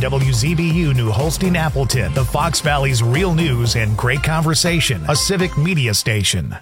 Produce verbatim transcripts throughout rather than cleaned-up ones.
W Z B U New Holstein Appleton, the Fox Valley's real news and great conversation, a civic media station.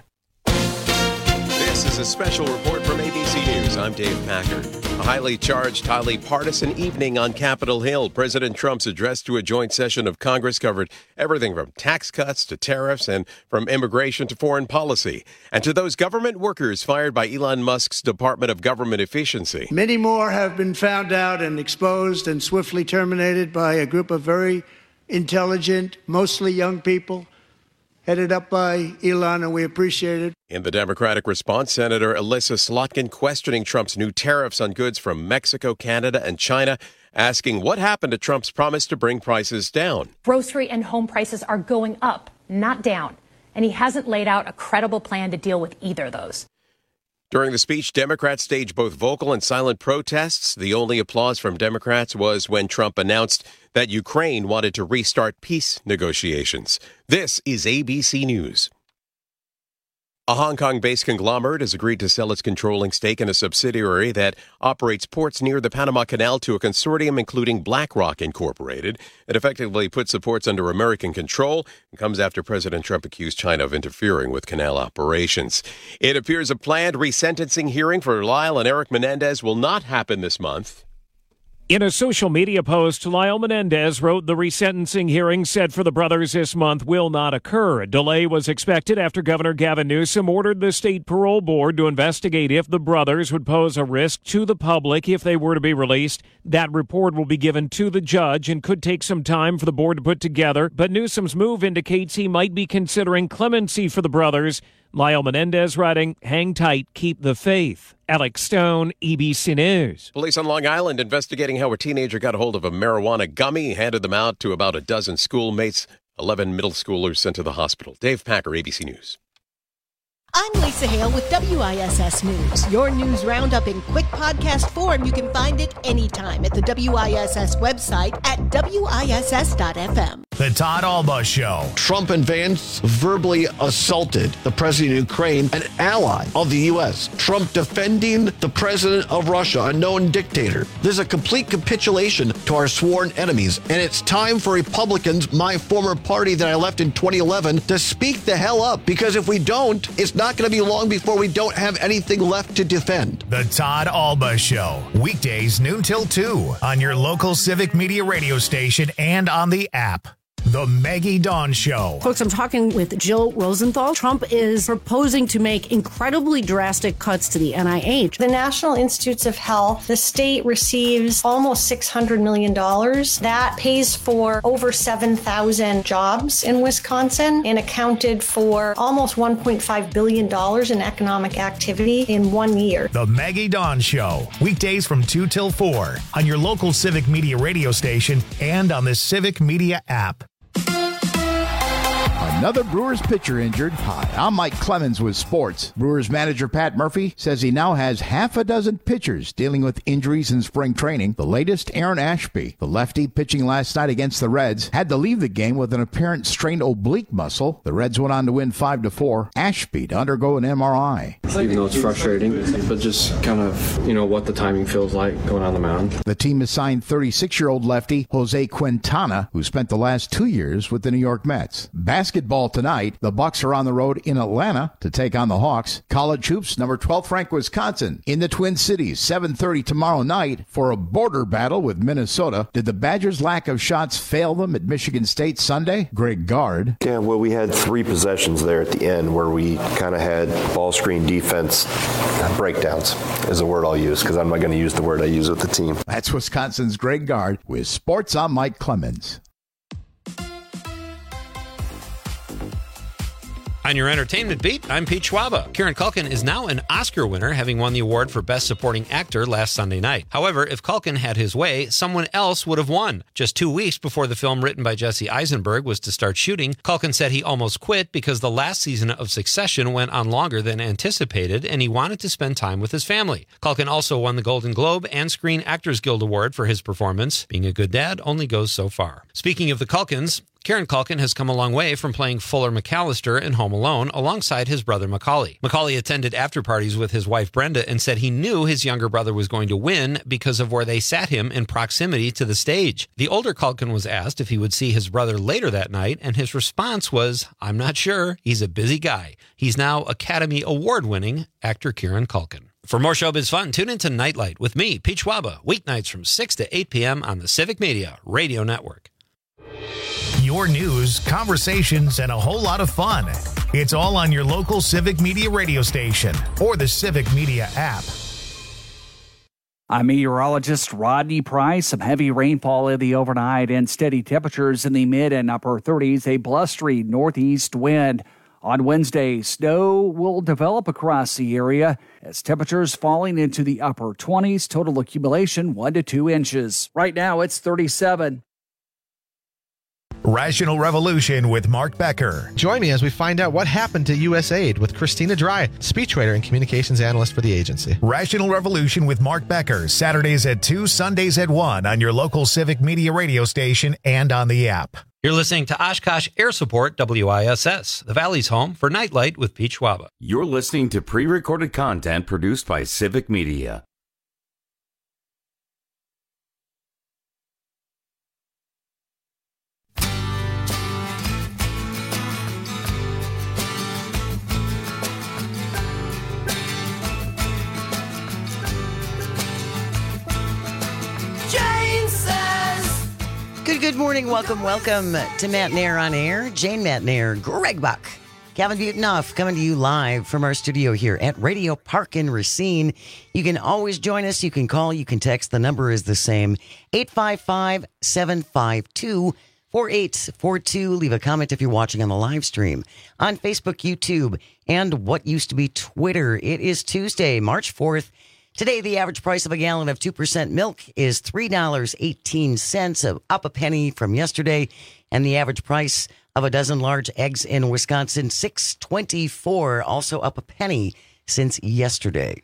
This is a special report from A B C News. I'm Dave Packer. A highly charged, highly partisan evening on Capitol Hill. President Trump's address to a joint session of Congress covered everything from tax cuts to tariffs and from immigration to foreign policy. And to those government workers fired by Elon Musk's Department of Government Efficiency. Many more have been found out and exposed and swiftly terminated by a group of very intelligent, mostly young people, headed up by Elon, and we appreciate it. In the Democratic response, Senator Elissa Slotkin questioning Trump's new tariffs on goods from Mexico, Canada, and China, asking what happened to Trump's promise to bring prices down. Grocery and home prices are going up, not down, and he hasn't laid out a credible plan to deal with either of those. During the speech, Democrats staged both vocal and silent protests. The only applause from Democrats was when Trump announced that Ukraine wanted to restart peace negotiations. This is A B C News. A Hong Kong-based conglomerate has agreed to sell its controlling stake in a subsidiary that operates ports near the Panama Canal to a consortium including BlackRock Incorporated. It effectively puts the ports under American control and comes after President Trump accused China of interfering with canal operations. It appears a planned resentencing hearing for Lyle and Eric Menendez will not happen this month. In a social media post, Lyle Menendez wrote the resentencing hearing set for the brothers this month will not occur. A delay was expected after Governor Gavin Newsom ordered the state parole board to investigate if the brothers would pose a risk to the public if they were to be released. That report will be given to the judge and could take some time for the board to put together, but Newsom's move indicates he might be considering clemency for the brothers. Lyle Menendez writing, hang tight, keep the faith. Alex Stone, A B C News. Police on Long Island investigating how a teenager got a hold of a marijuana gummy, handed them out to about a dozen schoolmates. eleven middle schoolers sent to the hospital. Dave Packer, A B C News. I'm Lisa Hale with W I S S News. Your news roundup in quick podcast form. You can find it anytime at the W I S S website at W I S S dot F M. The Todd Alba Show. Trump and Vance verbally assaulted the president of Ukraine, an ally of the U S. Trump defending the president of Russia, a known dictator. There's a complete capitulation to our sworn enemies, and it's time for Republicans, my former party that I left in twenty eleven, to speak the hell up, because if we don't, it's not going to be long before we don't have anything left to defend. The Todd Alba Show. Weekdays noon till two on your local civic media radio station and on the app. The Maggie Dawn Show. Folks, I'm talking with Jill Rosenthal. Trump is proposing to make incredibly drastic cuts to the N I H. The National Institutes of Health, the state receives almost six hundred million dollars. That pays for over seven thousand jobs in Wisconsin and accounted for almost one point five billion dollars in economic activity in one year. The Maggie Dawn Show. Weekdays from two till four on your local civic media radio station and on the Civic Media app. Another Brewers pitcher injured. Hi, I'm Mike Clemens with sports. Brewers manager Pat Murphy says he now has half a dozen pitchers dealing with injuries in spring training. The latest, Aaron Ashby, the lefty pitching last night against the Reds, had to leave the game with an apparent strained oblique muscle. The Reds went on to win five to four. Ashby to undergo an M R I. Even though it's frustrating, but just kind of, you know, what the timing feels like going on the mound. The team has signed thirty-six-year-old lefty Jose Quintana, who spent the last two years with the New York Mets. Basketball tonight, the Bucks are on the road in Atlanta to take on the Hawks. College hoops, number twelfth ranked Wisconsin in the Twin Cities, seven thirty tomorrow night for a border battle with Minnesota. Did the Badgers' lack of shots fail them at Michigan State Sunday? Greg Gard. Yeah, well, we had three possessions there at the end where we kind of had ball screen defense breakdowns is a word I'll use because I'm not going to use the word I use with the team. That's Wisconsin's Greg Gard with Sports. I'm Mike Clemens. On your entertainment beat, I'm Pete Schwaba. Kieran Culkin is now an Oscar winner, having won the award for Best Supporting Actor last Sunday night. However, if Culkin had his way, someone else would have won. Just two weeks before the film written by Jesse Eisenberg was to start shooting, Culkin said he almost quit because the last season of Succession went on longer than anticipated, and he wanted to spend time with his family. Culkin also won the Golden Globe and Screen Actors Guild Award for his performance. Being a good dad only goes so far. Speaking of the Culkins, Kieran Culkin has come a long way from playing Fuller McAllister in Home Alone alongside his brother Macaulay. Macaulay attended after parties with his wife Brenda and said he knew his younger brother was going to win because of where they sat him in proximity to the stage. The older Culkin was asked if he would see his brother later that night, and his response was, "I'm not sure. He's a busy guy." He's now Academy Award-winning actor Kieran Culkin. For more showbiz fun, tune into Nightlight with me, Pete Schwaba, weeknights from six to eight p.m. on the Civic Media Radio Network. Your news, conversations, and a whole lot of fun. It's all on your local Civic Media radio station or the Civic Media app. I'm meteorologist Rodney Price. Some heavy rainfall in the overnight and steady temperatures in the mid and upper thirties, a blustery northeast wind. On Wednesday, snow will develop across the area as temperatures falling into the upper twenties, total accumulation one to two inches. Right now, it's thirty-seven. Rational Revolution with Mark Becker. Join me as we find out what happened to U S A I D with Christina Dry, speechwriter and communications analyst for the agency. Rational Revolution with Mark Becker, Saturdays at two, Sundays at one on your local Civic Media radio station and on the app. You're listening to Oshkosh Air Support W I S S, the Valley's home for Nightlight with Pete Schwaba. You're listening to pre-recorded content produced by Civic Media. Good, good morning. Welcome, welcome to Matt Nair on Air. Jane Matt Nair, Greg Buck, Calvin Butonoff coming to you live from our studio here at Radio Park in Racine. You can always join us. You can call, you can text. The number is the same, eight five five, seven five two, four eight four two. Leave a comment if you're watching on the live stream on Facebook, YouTube, and what used to be Twitter. It is Tuesday, March fourth. Today, the average price of a gallon of two percent milk is three dollars and eighteen cents, up a penny from yesterday. And the average price of a dozen large eggs in Wisconsin, six dollars and twenty-four cents, also up a penny since yesterday.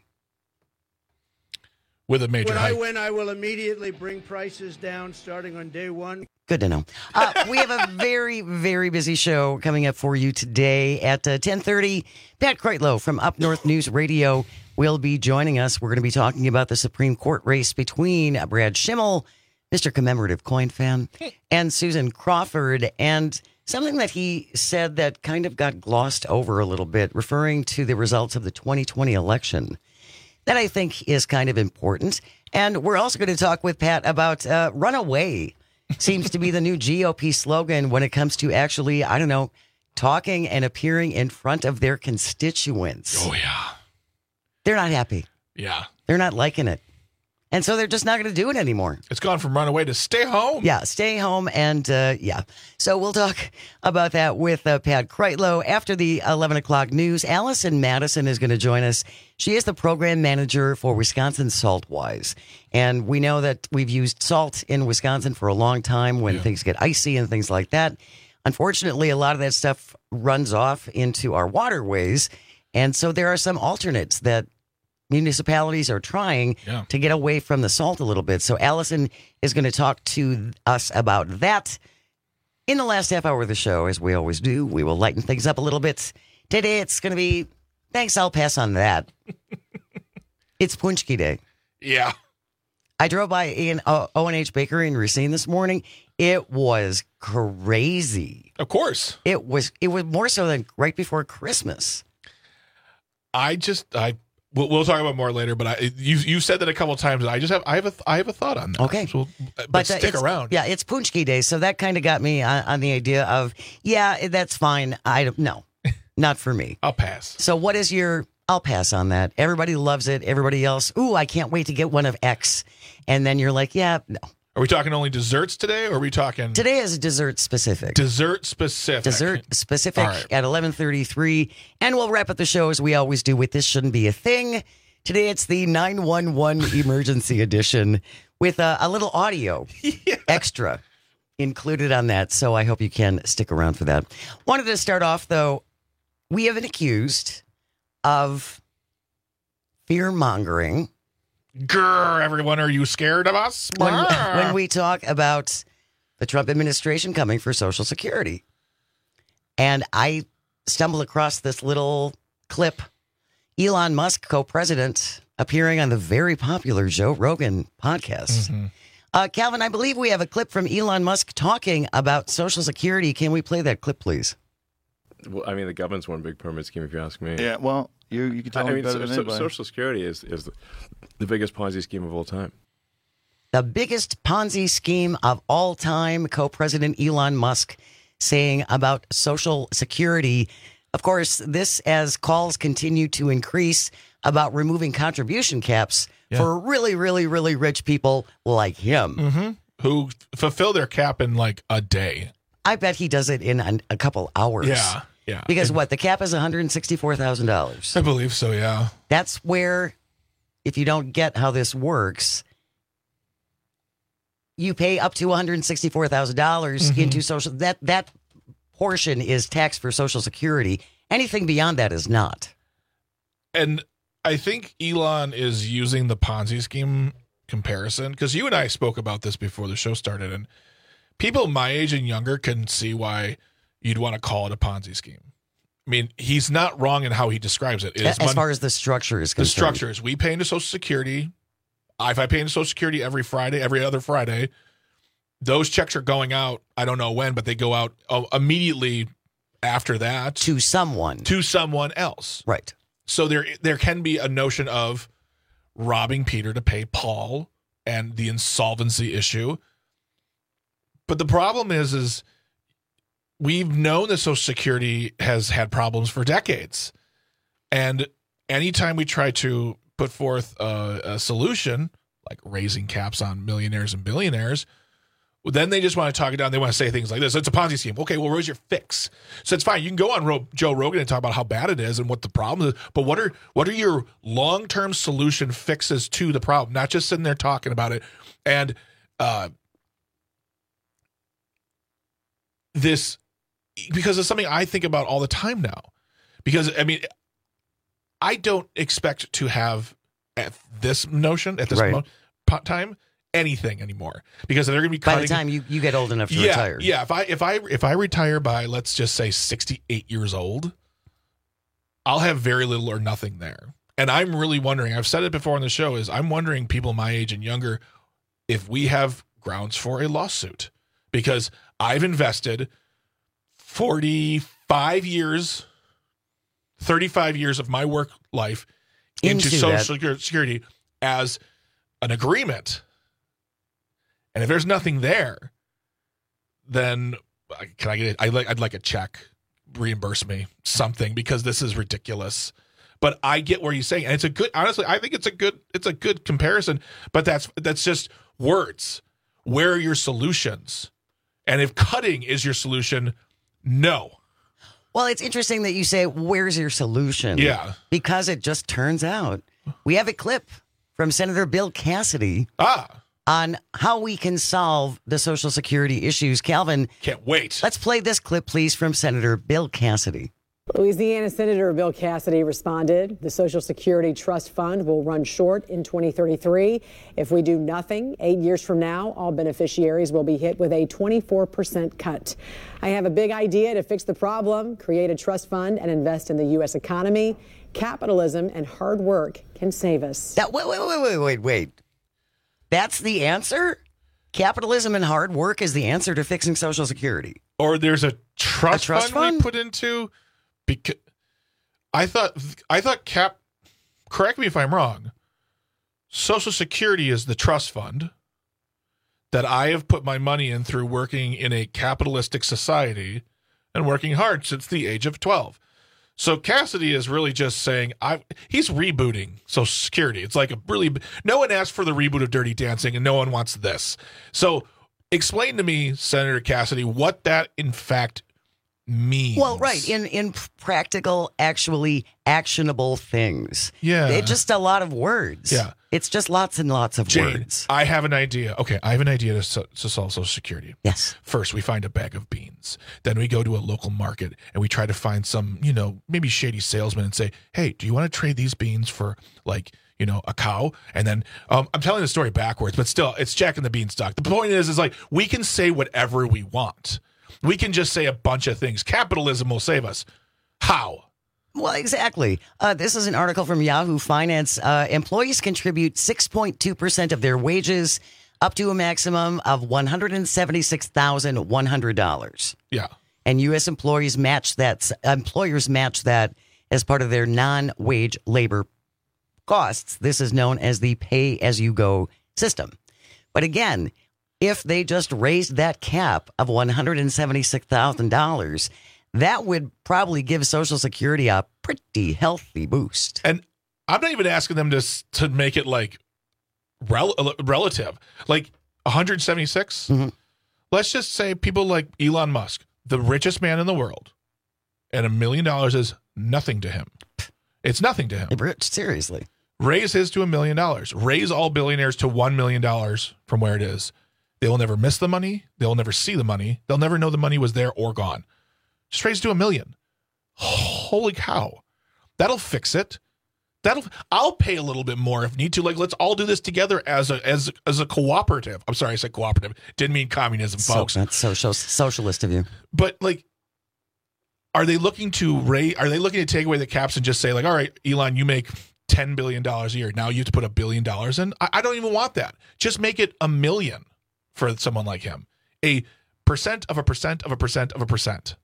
With a major When hike. I win, I will immediately bring prices down starting on day one. Good to know. Uh, we have a very, very busy show coming up for you today at uh, ten thirty. Pat Kreitlow from Up North News Radio will be joining us. We're going to be talking about the Supreme Court race between Brad Schimmel, Mister Commemorative Coin Fan, and Susan Crawford, and something that he said that kind of got glossed over a little bit, referring to the results of the twenty twenty election. That I think is kind of important. And we're also going to talk with Pat about uh, runaway. Seems to be the new G O P slogan when it comes to actually, I don't know, talking and appearing in front of their constituents. Oh, yeah. They're not happy. Yeah. They're not liking it. And so they're just not going to do it anymore. It's gone from runaway to stay home. Yeah, stay home. And uh, yeah. So we'll talk about that with uh, Pat Kreitlow after the eleven o'clock news. Allison Madison is going to join us. She is the program manager for Wisconsin Saltwise. And we know that we've used salt in Wisconsin for a long time when yeah. things get icy and things like that. Unfortunately, a lot of that stuff runs off into our waterways. And so there are some alternates that municipalities are trying yeah. to get away from the salt a little bit. So Allison is going to talk to us about that in the last half hour of the show, as we always do. We will lighten things up a little bit. Today it's going to be, thanks, I'll pass on that. It's Punchki Day. Yeah. I drove by an O and H Bakery in Racine this morning. It was crazy. Of course. It was, it was more so than right before Christmas. I just, I, We'll, we'll talk about more later, but I you you said that a couple of times. And I just have I have a I have a thought on that. Okay, so, but, but stick uh, around. Yeah, it's Punchki Day, so that kind of got me on, on the idea of yeah, that's fine. I don't no, not for me. I'll pass. So what is your? I'll pass on that. Everybody loves it. Everybody else, ooh, I can't wait to get one of X. And then you're like, yeah, no. Are we talking only desserts today, or are we talking? Today is dessert specific. Dessert specific. Dessert specific right. At eleven thirty-three, and we'll wrap up the show as we always do with This Shouldn't Be a Thing. Today it's the nine one one emergency edition with a, a little audio yeah. extra included on that. So I hope you can stick around for that. Wanted to start off, though, we have been accused of fear-mongering. Grr, everyone, are you scared of us? When, when we talk about the Trump administration coming for Social Security. And I stumbled across this little clip. Elon Musk, co-president, appearing on the very popular Joe Rogan podcast. Mm-hmm. Uh, Calvin, I believe we have a clip from Elon Musk talking about Social Security. Can we play that clip, please? Well, I mean, the government's one big pyramid scheme, if you ask me. Yeah, well, you you can tell I me mean, better so, than so, anybody. Social Security is, is the, the biggest Ponzi scheme of all time. The biggest Ponzi scheme of all time, co-president Elon Musk saying about Social Security. Of course, this as calls continue to increase about removing contribution caps Yeah. for really, really, really rich people like him. Mm-hmm. Who fulfill their cap in like a day. I bet he does it in an, a couple hours. Yeah, yeah. Because And- what? The cap is one hundred sixty-four thousand dollars. I believe so, yeah. That's where, if you don't get how this works, you pay up to one hundred sixty-four thousand dollars Mhm. into social. That that portion is taxed for Social Security. Anything beyond that is not. And I think Elon is using the Ponzi scheme comparison because you and I spoke about this before the show started, and people my age and younger can see why you'd want to call it a Ponzi scheme. I mean, he's not wrong in how he describes it. It is As mon- far as the structure is the concerned. structure is we pay into Social Security. If I pay into Social Security every Friday, every other Friday, those checks are going out. I don't know when, but they go out uh, immediately after that to someone, to someone else. Right. So there, there can be a notion of robbing Peter to pay Paul and the insolvency issue. But the problem is, is we've known that Social Security has had problems for decades. And anytime we try to put forth a, a solution, like raising caps on millionaires and billionaires, well, then they just want to talk it down. They want to say things like this. It's a Ponzi scheme. Okay, well, where's your fix? So it's fine. You can go on Ro- Joe Rogan and talk about how bad it is and what the problem is. But what are what are your long-term solution fixes to the problem? Not just sitting there talking about it. And uh, this, because it's something I think about all the time now. Because, I mean, I don't expect to have at this notion, at this Right. mo- po- time, anything anymore, because they're going to be By cutting. the time you, you get old enough to yeah, retire. yeah. If I if I if I retire by, let's just say, sixty-eight years old, I'll have very little or nothing there. And I'm really wondering. I've said it before on the show. Is I'm wondering, people my age and younger, if we have grounds for a lawsuit, because I've invested forty-five years, thirty-five years of my work life into, Into Social that. Security as an agreement. And if there's nothing there, then uh, can I get it? I like I'd like a check, reimburse me something, because this is ridiculous. But I get where you're saying, and it's a good. Honestly, I think it's a good. It's a good comparison. But that's that's just words. Where are your solutions? And if cutting is your solution, no. Well, it's interesting that you say, where's your solution? Yeah. Because it just turns out we have a clip from Senator Bill Cassidy ah. on how we can solve the Social Security issues. Calvin. Can't wait. Let's play this clip, please, from Senator Bill Cassidy. Louisiana Senator Bill Cassidy responded, the Social Security Trust Fund will run short in twenty thirty-three. If we do nothing, eight years from now, all beneficiaries will be hit with a twenty-four percent cut. I have a big idea to fix the problem, create a trust fund and invest in the U S economy. Capitalism and hard work can save us. That, wait, wait, wait, wait, wait, wait. That's the answer? Capitalism and hard work is the answer to fixing Social Security. Or there's a trust, A trust fund, we fund? put into. Because I thought I thought cap. Correct me if I'm wrong. Social Security is the trust fund that I have put my money in through working in a capitalistic society and working hard since the age of twelve. So Cassidy is really just saying I he's rebooting Social Security. It's like a really no one asked for the reboot of Dirty Dancing and no one wants this. So explain to me, Senator Cassidy, what that in fact means. Well, right. In in practical, actually actionable things. Yeah. It's just a lot of words. Yeah. It's just lots and lots of Jane, words. I have an idea. Okay, I have an idea to, so, to solve Social Security. Yes. First, we find a bag of beans. Then we go to a local market and we try to find some, you know, maybe shady salesman and say, hey, do you want to trade these beans for, like, you know, a cow. And then um, I'm telling the story backwards, but still, it's Jack and the Beanstalk. The point is, is like, we can say whatever we want. We can just say a bunch of things. Capitalism will save us. How? Well, exactly. Uh, this is an article from Yahoo Finance. Uh, employees contribute six point two percent of their wages up to a maximum of one hundred seventy-six thousand one hundred dollars. Yeah. And U S employees match that, employers match that as part of their non-wage labor costs. This is known as the pay-as-you-go system. But again, if they just raised that cap of one hundred seventy-six thousand dollars, that would probably give Social Security a pretty healthy boost. And I'm not even asking them to to make it like rel- relative, like one hundred seventy-six. Mm-hmm. Let's just say people like Elon Musk, the richest man in the world, and a million dollars is nothing to him. It's nothing to him. Rich, seriously. Raise his to a million dollars. Raise all billionaires to one million dollars from where it is. They will never miss the money. They'll never see the money. They'll never know the money was there or gone. Just raise to a million. Holy cow. That'll fix it. That'll I'll pay a little bit more if need to. Like, let's all do this together as a as as a cooperative. I'm sorry, I said cooperative. Didn't mean communism, folks. So, that's social socialist of you. But like, are they looking to raise are they looking to take away the caps and just say, like, all right, Elon, you make ten billion dollars a year. Now you have to put a billion dollars in? I, I don't even want that. Just make it a million for someone like him. A percent of a percent of a percent of a percent.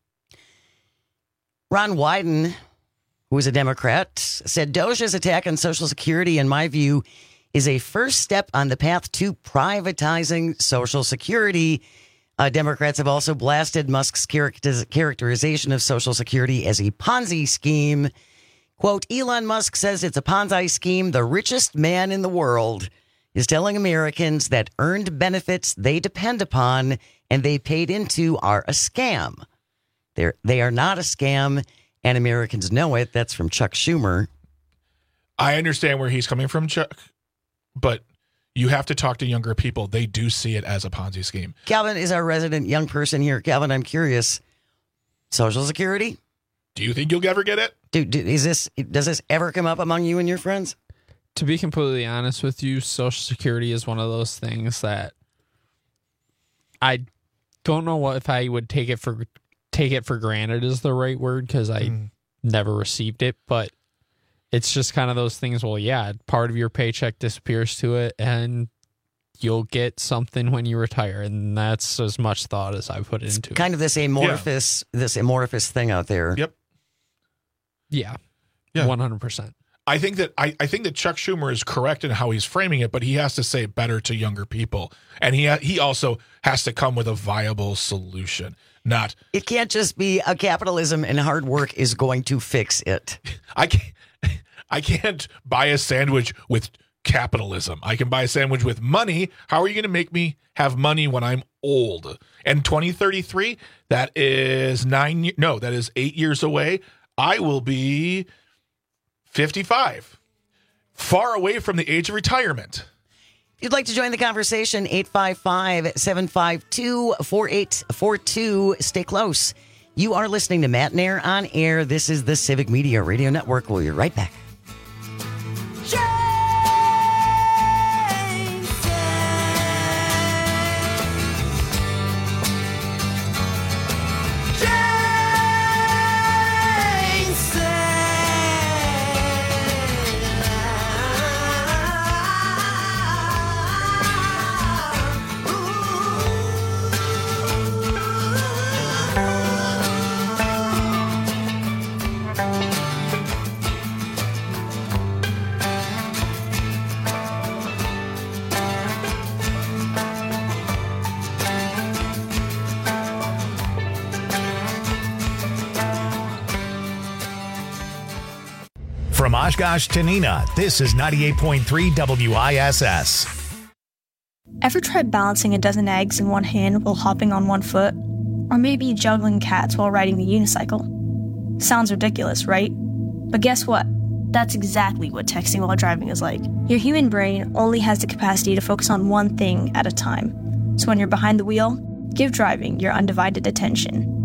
Ron Wyden, who is a Democrat, said Doge's attack on Social Security, in my view, is a first step on the path to privatizing Social Security. Uh, Democrats have also blasted Musk's character- characterization of Social Security as a Ponzi scheme. Quote, Elon Musk says it's a Ponzi scheme. The richest man in the world is telling Americans that earned benefits they depend upon and they paid into are a scam. They're, they are not a scam, and Americans know it. That's from Chuck Schumer. I understand where he's coming from, Chuck, but you have to talk to younger people. They do see it as a Ponzi scheme. Calvin is our resident young person here. Calvin, I'm curious. Social Security? Do you think you'll ever get it? Do, do, is this does this ever come up among you and your friends? To be completely honest with you, Social Security is one of those things that I don't know what if I would take it for take it for granted is the right word, because I mm. never received it, but it's just kind of those things. Well, yeah, part of your paycheck disappears to it, and you'll get something when you retire, and that's as much thought as I put it's into kind it. Kind of this amorphous, yeah. this amorphous thing out there. Yep. Yeah. Yeah. One hundred percent. I think that I, I think that Chuck Schumer is correct in how he's framing it, but he has to say better to younger people, and he ha- he also has to come with a viable solution. Not it can't just be a capitalism and hard work is going to fix it. I can't I can't buy a sandwich with capitalism. I can buy a sandwich with money. How are you going to make me have money when I'm old? And twenty thirty-three, that is nine. No, that is eight years away. I will be fifty-five, far away from the age of retirement. If you'd like to join the conversation, eight five five, seven five two, four eight four two. Stay close. You are listening to Matt and Air on Air. This is the Civic Media Radio Network. We'll be right back. From Oshkosh to Neenah, this is ninety-eight point three W I S S. Ever tried balancing a dozen eggs in one hand while hopping on one foot? Or maybe juggling cats while riding the unicycle? Sounds ridiculous, right? But guess what? That's exactly what texting while driving is like. Your human brain only has the capacity to focus on one thing at a time. So when you're behind the wheel, give driving your undivided attention.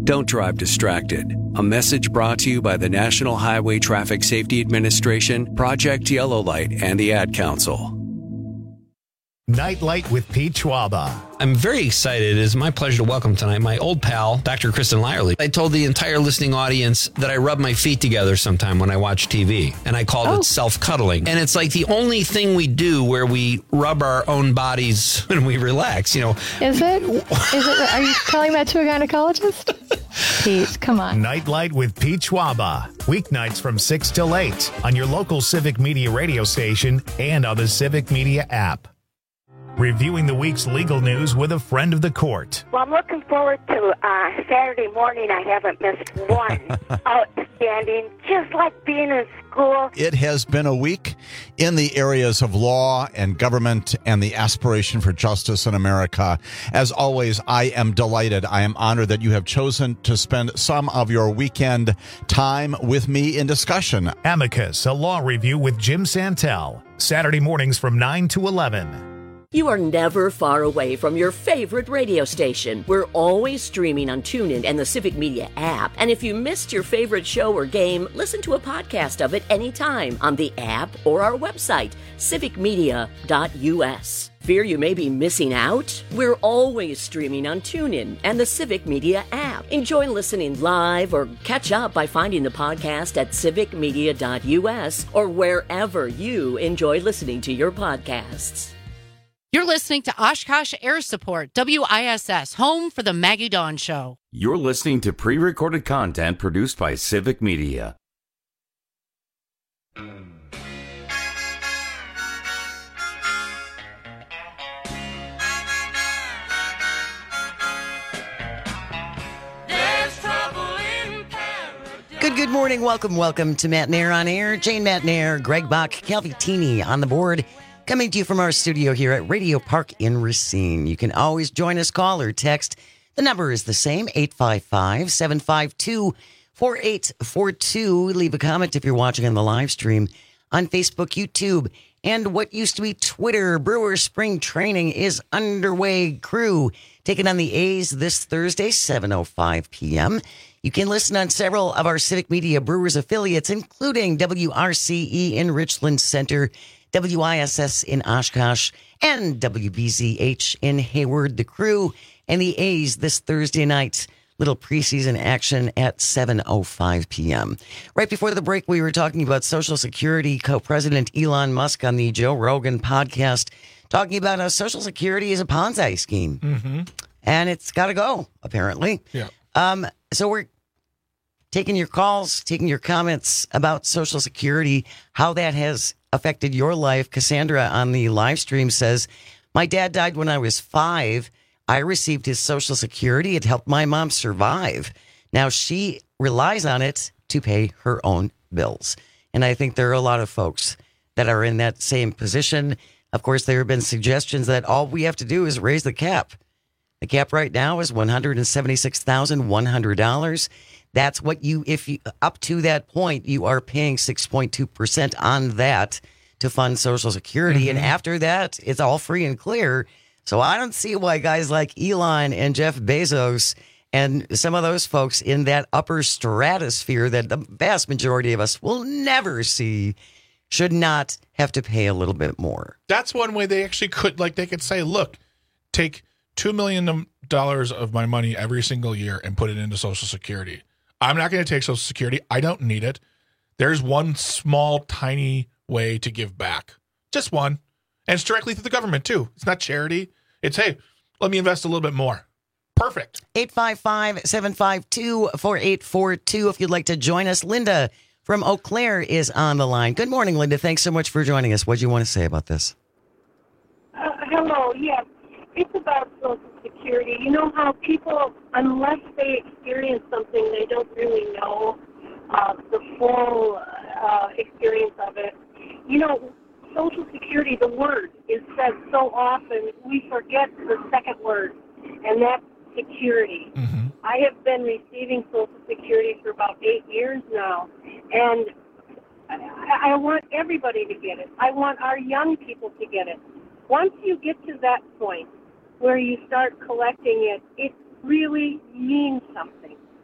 Don't drive distracted. A message brought to you by the National Highway Traffic Safety Administration, Project Yellow Light, and the Ad Council. Nightlight with Pete Schwaba. I'm very excited. It is my pleasure to welcome tonight my old pal, Doctor Kristen Lyerly. I told the entire listening audience that I rub my feet together sometime when I watch T V, and I called oh. it self-cuddling. And it's like the only thing we do where we rub our own bodies when we relax, you know. Is it? Is it? Are you telling that to a gynecologist? Pete, come on. Nightlight with Pete Schwaba. Weeknights from six till eight on your local Civic Media radio station and on the Civic Media app. Reviewing the week's legal news with a friend of the court. Well, I'm looking forward to uh, Saturday morning. I haven't missed one. Outstanding, just like being in school. It has been a week in the areas of law and government and the aspiration for justice in America. As always, I am delighted. I am honored that you have chosen to spend some of your weekend time with me in discussion. Amicus, a law review with Jim Santel. Saturday mornings from nine to eleven. You are never far away from your favorite radio station. We're always streaming on TuneIn and the Civic Media app. And if you missed your favorite show or game, listen to a podcast of it anytime on the app or our website, civic media dot u s. Fear you may be missing out? We're always streaming on TuneIn and the Civic Media app. Enjoy listening live or catch up by finding the podcast at civic media dot u s or wherever you enjoy listening to your podcasts. You're listening to Oshkosh Air Support, W I S S, home for the Maggie Dawn Show. You're listening to pre-recorded content produced by Civic Media. Good, good morning. Welcome, welcome to Matt Nair on Air. Jane Matt Nair, Greg Bach, Calvitini on the board. Coming to you from our studio here at Radio Park in Racine. You can always join us, call or text. The number is the same, eight five five, seven five two, four eight four two. Leave a comment if you're watching on the live stream on Facebook, YouTube, and what used to be Twitter. Brewers spring training is underway. Crew taking on the A's this Thursday, seven oh five p.m. You can listen on several of our Civic Media Brewers affiliates, including W R C E in Richland Center, W I S S in Oshkosh, and W B Z H in Hayward. The Crew and the A's this Thursday night. Little preseason action at seven oh five p.m. Right before the break, we were talking about Social Security. Co-President Elon Musk on the Joe Rogan podcast talking about how Social Security is a Ponzi scheme. Mm-hmm. And it's got to go, apparently. Yeah. Um, so we're taking your calls, taking your comments about Social Security, how that has affected your life. Cassandra on the live stream says, my dad died when I was five. I received his Social Security. It helped my mom survive. Now she relies on it to pay her own bills. And I think there are a lot of folks that are in that same position. Of course, there have been suggestions that all we have to do is raise the cap. The cap right now is one hundred seventy-six thousand one hundred dollars. That's what you, if you, up to that point, you are paying six point two percent on that to fund Social Security. Mm-hmm. And after that, it's all free and clear. So I don't see why guys like Elon and Jeff Bezos and some of those folks in that upper stratosphere that the vast majority of us will never see should not have to pay a little bit more. That's one way they actually could, like they could say, look, take two million dollars of my money every single year and put it into Social Security. I'm not going to take Social Security. I don't need it. There's one small, tiny way to give back. Just one. And it's directly through the government, too. It's not charity. It's, hey, let me invest a little bit more. Perfect. eight five five, seven five two, four eight four two. If you'd like to join us, Linda from Eau Claire is on the line. Good morning, Linda. Thanks so much for joining us. What do you want to say about this? Uh, hello. Yes. It's about Social Security. You know how people, unless they experience something, they don't really know uh, the full uh, experience of it. You know, Social Security, the word is said so often, we forget the second word, and that's security. Mm-hmm. I have been receiving Social Security for about eight years now, and I, I want everybody to get it. I want our young people to get it. Once you get to that point where you start collecting it, it really means something.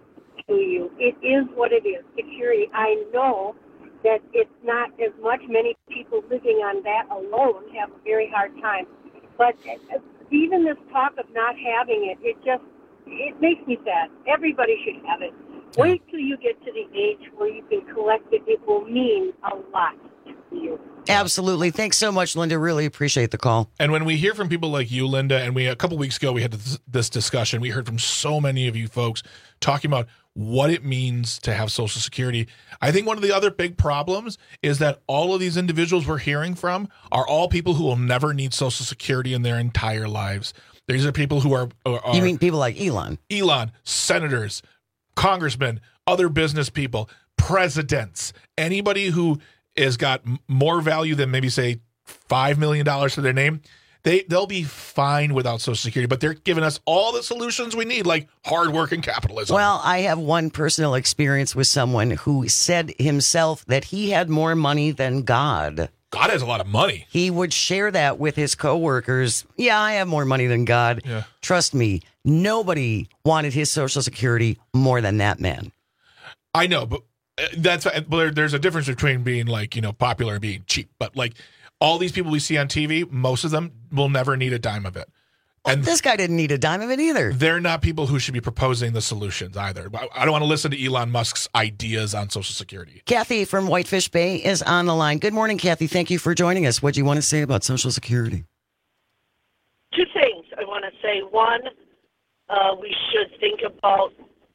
to you. It is what it is. Security. I know that it's not as much. Many people living on that alone have a very hard time. But even this talk of not having it, it just, it makes me sad. Everybody should have it. Wait till you get to the age where you can collect it. It will mean a lot to you. Absolutely. Thanks so much, Linda. Really appreciate the call. And when we hear from people like you, Linda, and we a couple weeks ago we had this, this discussion, we heard from so many of you folks talking about what it means to have Social Security. I think one of the other big problems is that all of these individuals we're hearing from are all people who will never need Social Security in their entire lives. These are people who are, are you mean people like Elon? Elon, senators, congressmen, other business people, presidents, anybody who has got more value than maybe say five million dollars to their name, they, they'll be fine without Social Security, but they're giving us all the solutions we need, like hard work and capitalism. Well, I have one personal experience with someone who said himself that he had more money than God. God has a lot of money. He would share that with his coworkers. Yeah, I have more money than God. Yeah. Trust me, nobody wanted his Social Security more than that man. I know, but that's but there's a difference between being like, you know, popular and being cheap. But like all these people we see on T V, most of them will never need a dime of it. And well, this guy didn't need a dime of it either. They're not people who should be proposing the solutions either. I don't want to listen to Elon Musk's ideas on Social Security. Kathy from Whitefish Bay is on the line. Good morning, Kathy. Thank you for joining us. What do you want to say about Social Security? Two things I want to say. One, uh, we should think about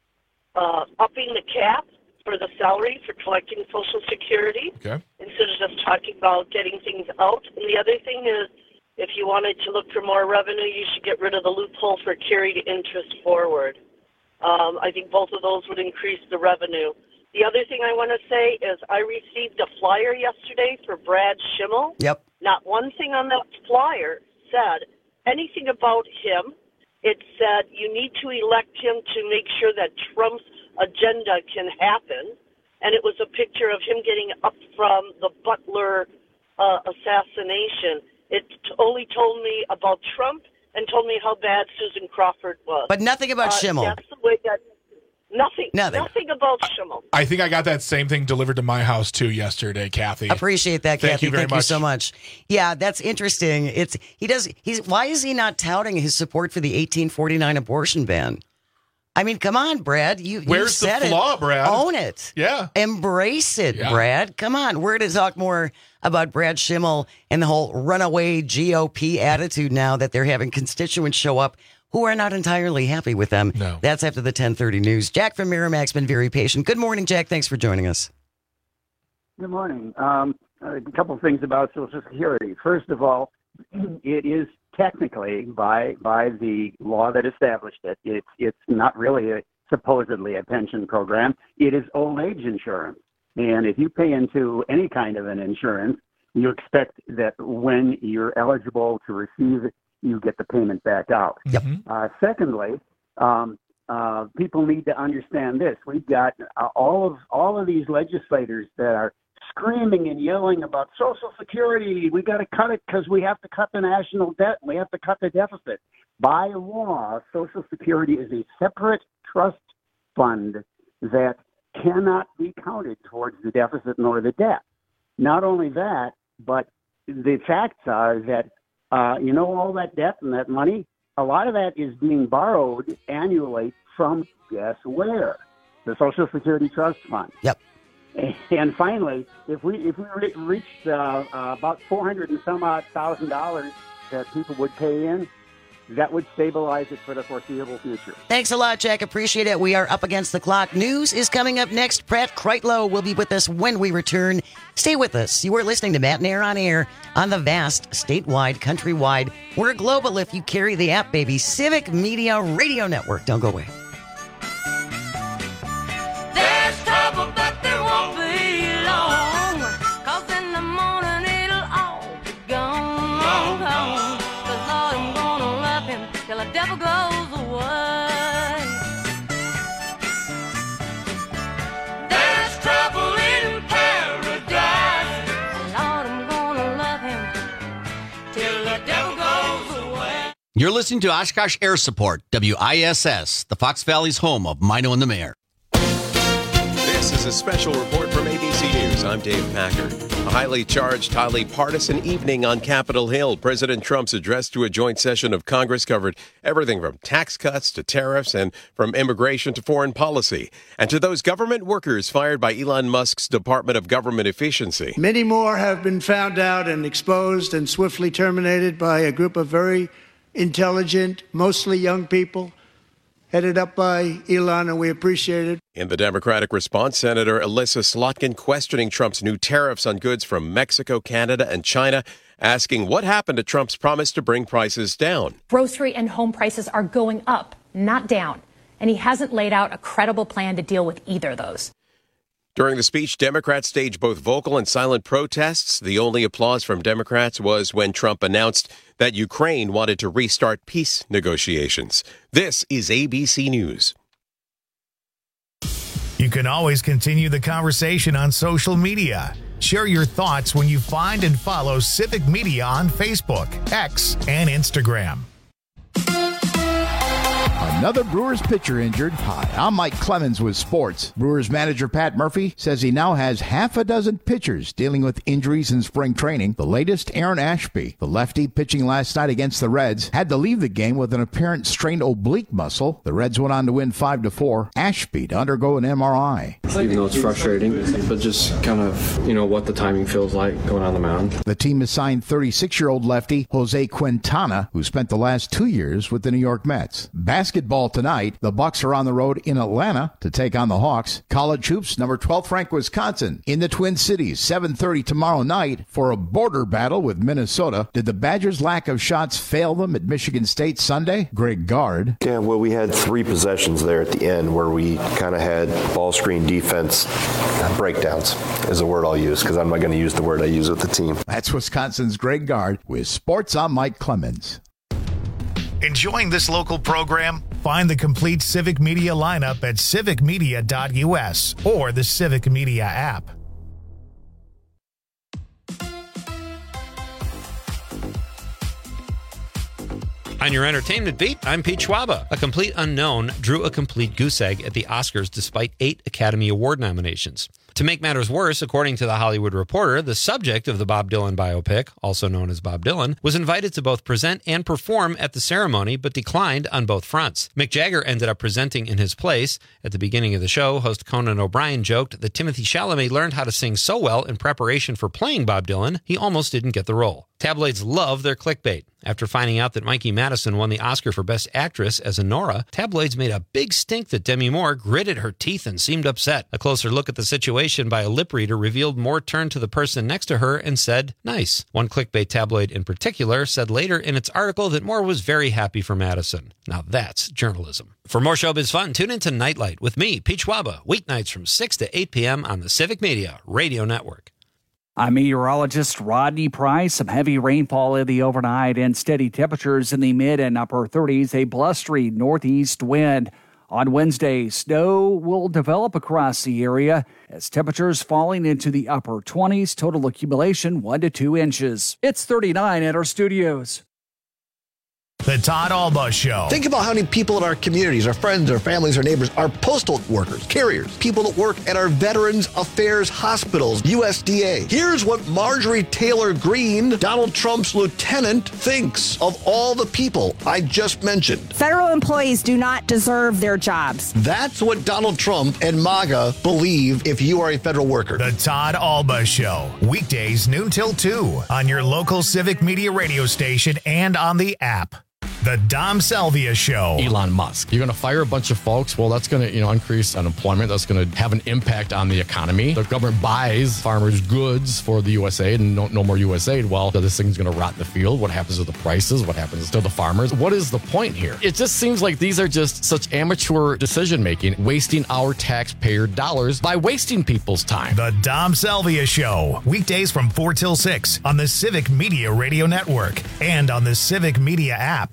uh, upping the cap for the salary for collecting Social Security, okay, instead of just talking about getting things out. And the other thing is, if you wanted to look for more revenue, you should get rid of the loophole for carried interest forward. Um, I think both of those would increase the revenue. The other thing I want to say is I received a flyer yesterday for Brad Schimmel. Yep. Not one thing on that flyer said anything about him. It said you need to elect him to make sure that Trump's agenda can happen. And it was a picture of him getting up from the Butler uh, assassination. It only told me about Trump and told me how bad Susan Crawford was. But nothing about uh, Schimmel. That's the way that, nothing, nothing. Nothing about Schimmel. I think I got that same thing delivered to my house, too, yesterday, Kathy. Appreciate that, Thank Kathy. You very Thank much. you so much. Yeah, that's interesting. It's he does. He's why is he not touting his support for the eighteen forty-nine abortion ban? I mean, come on, Brad. You, Where's you said the flaw, it. Brad? Own it. Yeah. Embrace it, Yeah. Brad. Come on. We're going to talk more about Brad Schimmel and the whole runaway G O P attitude now that they're having constituents show up who are not entirely happy with them. No. That's after the ten thirty news. Jack from Merrimack's been very patient. Good morning, Jack. Thanks for joining us. Good morning. Um, a couple of things about Social Security. First of all, it is technically by by the law that established it. It's it's not really a supposedly a pension program. It is old age insurance, and if you pay into any kind of an insurance, you expect that when you're eligible to receive it, you get the payment back out. Yep. Uh, secondly, um, uh, people need to understand this. We've got uh, all of all of these legislators that are screaming and yelling about Social Security. We got to cut it because we have to cut the national debt. We have to cut the deficit. By law, Social Security is a separate trust fund that cannot be counted towards the deficit nor the debt. Not only that, but the facts are that, uh, you know, all that debt and that money, a lot of that is being borrowed annually from, guess where? The Social Security Trust Fund. Yep. And finally, if we if we re- reached uh, uh, about four hundred and some odd thousand dollars that people would pay in, that would stabilize it for the foreseeable future. Thanks a lot, Jack. Appreciate it. We are up against the clock. News is coming up next. Pat Kreitlow will be with us when we return. Stay with us. You are listening to Matt and Air on Air on the vast, statewide, countrywide. We're global if you carry the app, baby. Civic Media Radio Network. Don't go away. There's trouble, but there won't be long. Cause in the morning it'll all be gone. gone. Cause Lord, I'm gonna love him till the devil goes away. There's trouble in paradise. Lord, I'm gonna love him till the devil goes away. You're listening to Oshkosh Air Support, W I S S, the Fox Valley's home of Mino and the Mayor. is a special report from A B C News. I'm Dave Packer. A highly charged, highly partisan evening on Capitol Hill. President Trump's address to a joint session of Congress covered everything from tax cuts to tariffs and from immigration to foreign policy. And to those government workers fired by Elon Musk's Department of Government Efficiency. Many more have been found out and exposed and swiftly terminated by a group of very intelligent, mostly young people, headed up by Elon, and we appreciate it. In the Democratic response, Senator Alyssa Slotkin questioning Trump's new tariffs on goods from Mexico, Canada, and China, asking what happened to Trump's promise to bring prices down. Grocery and home prices are going up, not down, and he hasn't laid out a credible plan to deal with either of those. During the speech, Democrats staged both vocal and silent protests. The only applause from Democrats was when Trump announced that Ukraine wanted to restart peace negotiations. This is A B C News. You can always continue the conversation on social media. Share your thoughts when you find and follow Civic Media on Facebook, X, and Instagram. Another Brewers pitcher injured. Hi, I'm Mike Clemens with sports. Brewers manager Pat Murphy says he now has half a dozen pitchers dealing with injuries in spring training. The latest, Aaron Ashby, the lefty pitching last night against the Reds, had to leave the game with an apparent strained oblique muscle. The Reds went on to win five to four. Ashby to undergo an M R I. Even though it's frustrating, but just kind of, you know, what the timing feels like going on the mound. The team has signed thirty-six-year-old lefty Jose Quintana, who spent the last two years with the New York Mets. Basketball tonight, the Bucks are on the road in Atlanta to take on the Hawks. College hoops, number twelfth ranked Wisconsin in the Twin Cities, seven thirty tomorrow night for a border battle with Minnesota. Did the Badgers' lack of shots fail them at Michigan State Sunday? Greg Gard. Yeah, well, we had three possessions there at the end where we kind of had ball screen defense breakdowns is a word I'll use because I'm not going to use the word I use with the team. That's Wisconsin's Greg Gard with sports. I'm Mike Clemens. Enjoying this local program? Find the complete Civic Media lineup at civic media dot U S or the Civic Media app. On your entertainment beat, I'm Pete Schwaba. A complete unknown drew a complete goose egg at the Oscars despite eight Academy Award nominations. To make matters worse, according to The Hollywood Reporter, the subject of the Bob Dylan biopic, also known as Bob Dylan, was invited to both present and perform at the ceremony, but declined on both fronts. Mick Jagger ended up presenting in his place. At the beginning of the show, host Conan O'Brien joked that Timothée Chalamet learned how to sing so well in preparation for playing Bob Dylan, he almost didn't get the role. Tabloids love their clickbait. After finding out that Mikey Madison won the Oscar for Best Actress as Honora, tabloids made a big stink that Demi Moore gritted her teeth and seemed upset. A closer look at the situation by a lip reader revealed Moore turned to the person next to her and said, "Nice." One clickbait tabloid in particular said later in its article that Moore was very happy for Madison. Now that's journalism. For more showbiz fun, tune into Nightlight with me, Pete Schwaba, weeknights from six to eight p.m. on the Civic Media Radio Network. I'm meteorologist Rodney Price. Some heavy rainfall in the overnight and steady temperatures in the mid and upper thirties, a blustery northeast wind. On Wednesday, snow will develop across the area as temperatures falling into the upper twenties, total accumulation one to two inches. It's thirty-nine at our studios. The Todd Alba Show. Think about how many people in our communities, our friends, our families, our neighbors, our postal workers, carriers, people that work at our Veterans Affairs hospitals, U S D A. Here's what Marjorie Taylor Greene, Donald Trump's lieutenant, thinks of all the people I just mentioned. Federal employees do not deserve their jobs. That's what Donald Trump and MAGA believe if you are a federal worker. The Todd Alba Show. Weekdays noon till two on your local Civic Media radio station and on the app. The Dom Salvia Show. Elon Musk. You're going to fire a bunch of folks. Well, that's going to, you know, increase unemployment. That's going to have an impact on the economy. The government buys farmers' goods for the U S A and no, no more U S aid. Well, this thing's going to rot in the field. What happens to the prices? What happens to the farmers? What is the point here? It just seems like these are just such amateur decision making, wasting our taxpayer dollars by wasting people's time. The Dom Salvia Show. Weekdays from four till six on the Civic Media Radio Network and on the Civic Media app.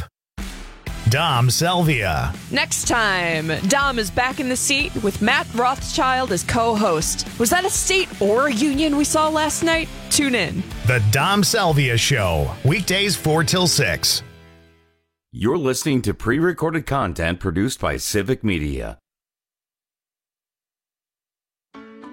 Dom Salvia. Next time, Dom is back in the seat with Matt Rothschild as co-host. Was that a state or a union we saw last night? Tune in. The Dom Salvia Show. Weekdays four till six. You're listening to pre-recorded content produced by Civic Media.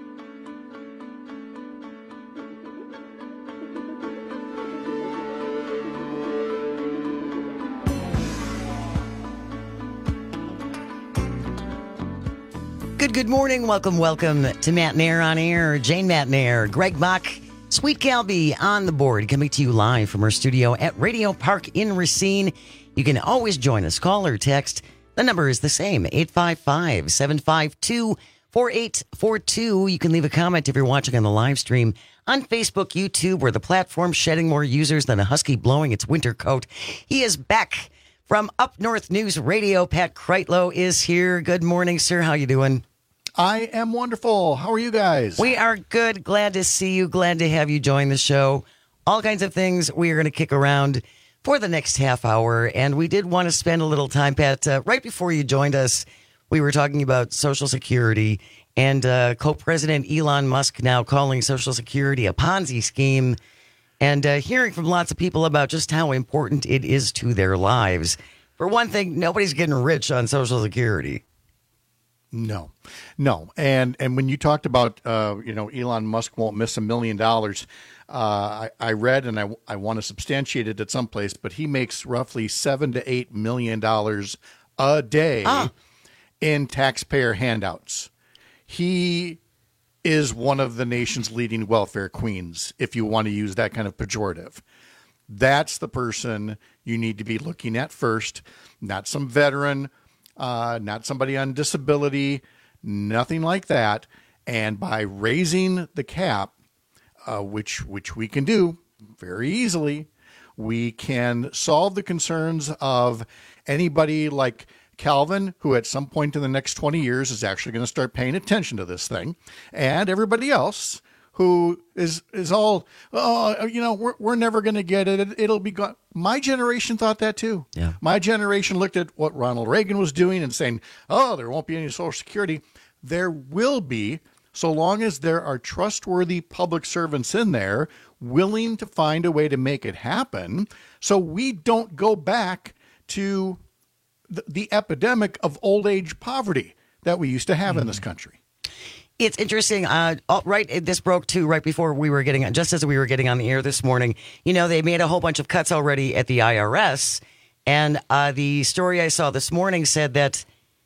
good, good morning. Welcome, welcome to Matt Nair on Air. Jane Matt Nair, Greg Bach, Sweet Calby on the board, coming to you live from our studio at Radio Park in Racine. You can always join us. Call or text. The number is the same, eight five five, seven five two, four eight four two. You can leave a comment if you're watching on the live stream on Facebook, YouTube, where the platform's shedding more users than a husky blowing its winter coat. He is back from Up North News Radio. Pat Kreitlow is here. Good morning, sir. How you doing? I am wonderful. How are you guys? We are good. Glad to see you. Glad to have you join the show. All kinds of things we are going to kick around for the next half hour. And we did want to spend a little time, Pat. Uh, right before you joined us, we were talking about Social Security and uh, co-president Elon Musk now calling Social Security a Ponzi scheme, and uh, hearing from lots of people about just how important it is to their lives. For one thing, nobody's getting rich on Social Security. No, no. And and when you talked about, uh, you know, Elon Musk won't miss a million dollars, uh, I, I read and I, I want to substantiate it at some place, but he makes roughly seven to eight million dollars a day ah. in taxpayer handouts. He is one of the nation's leading welfare queens, if you want to use that kind of pejorative. That's the person you need to be looking at first, not some veteran, uh, not somebody on disability, nothing like that. And by raising the cap, uh, which which we can do very easily, we can solve the concerns of anybody like Calvin, who at some point in the next twenty years is actually going to start paying attention to this thing, and everybody else who is is all, oh, you know, we're we're never going to get it. it. It'll be gone. My generation thought that too. Yeah. My generation looked at what Ronald Reagan was doing and saying, oh, there won't be any Social Security. There will be, so long as there are trustworthy public servants in there willing to find a way to make it happen, so we don't go back to the, the epidemic of old age poverty that we used to have mm. in this country. It's interesting. Uh, right, this broke too right before we were getting, just as we were getting on the air this morning. You know, they made a whole bunch of cuts already at the I R S, and uh, the story I saw this morning said that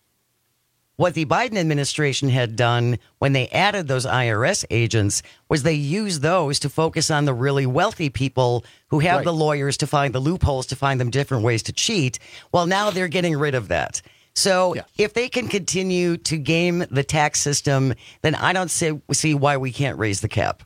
what the Biden administration had done when they added those I R S agents was they used those to focus on the really wealthy people who have right. the lawyers to find the loopholes, to find them different ways to cheat. Well, now they're getting rid of that. So yeah. if they can continue to game the tax system, then I don't see, see why we can't raise the cap.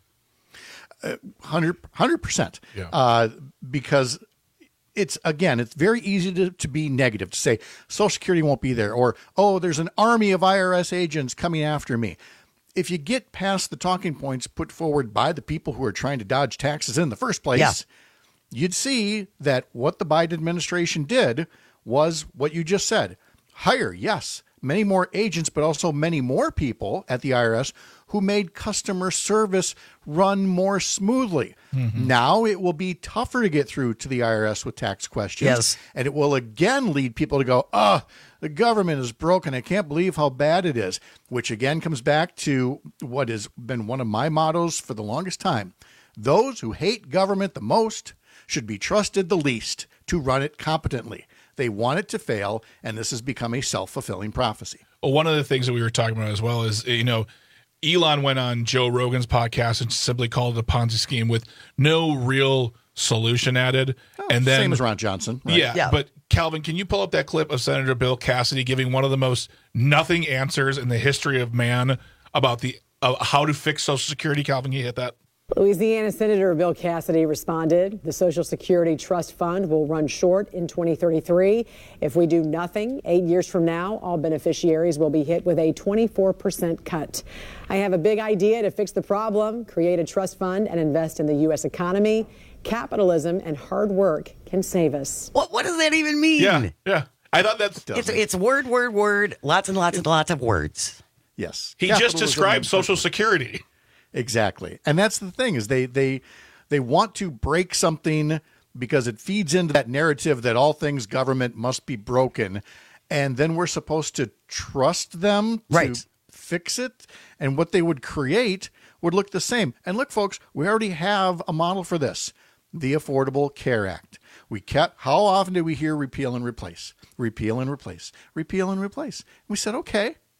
Uh, one hundred percent. Yeah. Uh, because it's, again, it's very easy to, to be negative, to say Social Security won't be there, or, oh, there's an army of I R S agents coming after me. If you get past the talking points put forward by the people who are trying to dodge taxes in the first place, yeah. you'd see that what the Biden administration did was what you just said. Hire, yes, many more agents, but also many more people at the I R S who made customer service run more smoothly. Mm-hmm. Now it will be tougher to get through to the I R S with tax questions. Yes. And it will again lead people to go, oh, the government is broken. I can't believe how bad it is, which again comes back to what has been one of my mottos for the longest time. Those who hate government the most should be trusted the least to run it competently. They want it to fail, and this has become a self-fulfilling prophecy. Well, one of the things that we were talking about as well is, you know, Elon went on Joe Rogan's podcast and simply called it a Ponzi scheme with no real solution added. Oh, and then, same as Ron Johnson. Right? Yeah, yeah, but Calvin, can you pull up that clip of Senator Bill Cassidy giving one of the most nothing answers in the history of man about the uh, how to fix Social Security? Calvin, can you hit that? Louisiana Senator Bill Cassidy responded, the Social Security Trust Fund will run short in twenty thirty-three. If we do nothing, eight years from now, all beneficiaries will be hit with a twenty-four percent cut. I have a big idea to fix the problem, create a trust fund and invest in the U S economy. Capitalism and hard work can save us. What, what does that even mean? Yeah, yeah. I thought that's... It's, it's word, word, word, lots and lots and lots of words. Yes. He just described Social Security. Exactly. And that's the thing is they they they want to break something because it feeds into that narrative that all things government must be broken. And then we're supposed to trust them right. to fix it. And what they would create would look the same. And look, folks, we already have a model for this. The Affordable Care Act. We kept, how often do we hear repeal and replace? Repeal and replace. Repeal and replace. We said, okay,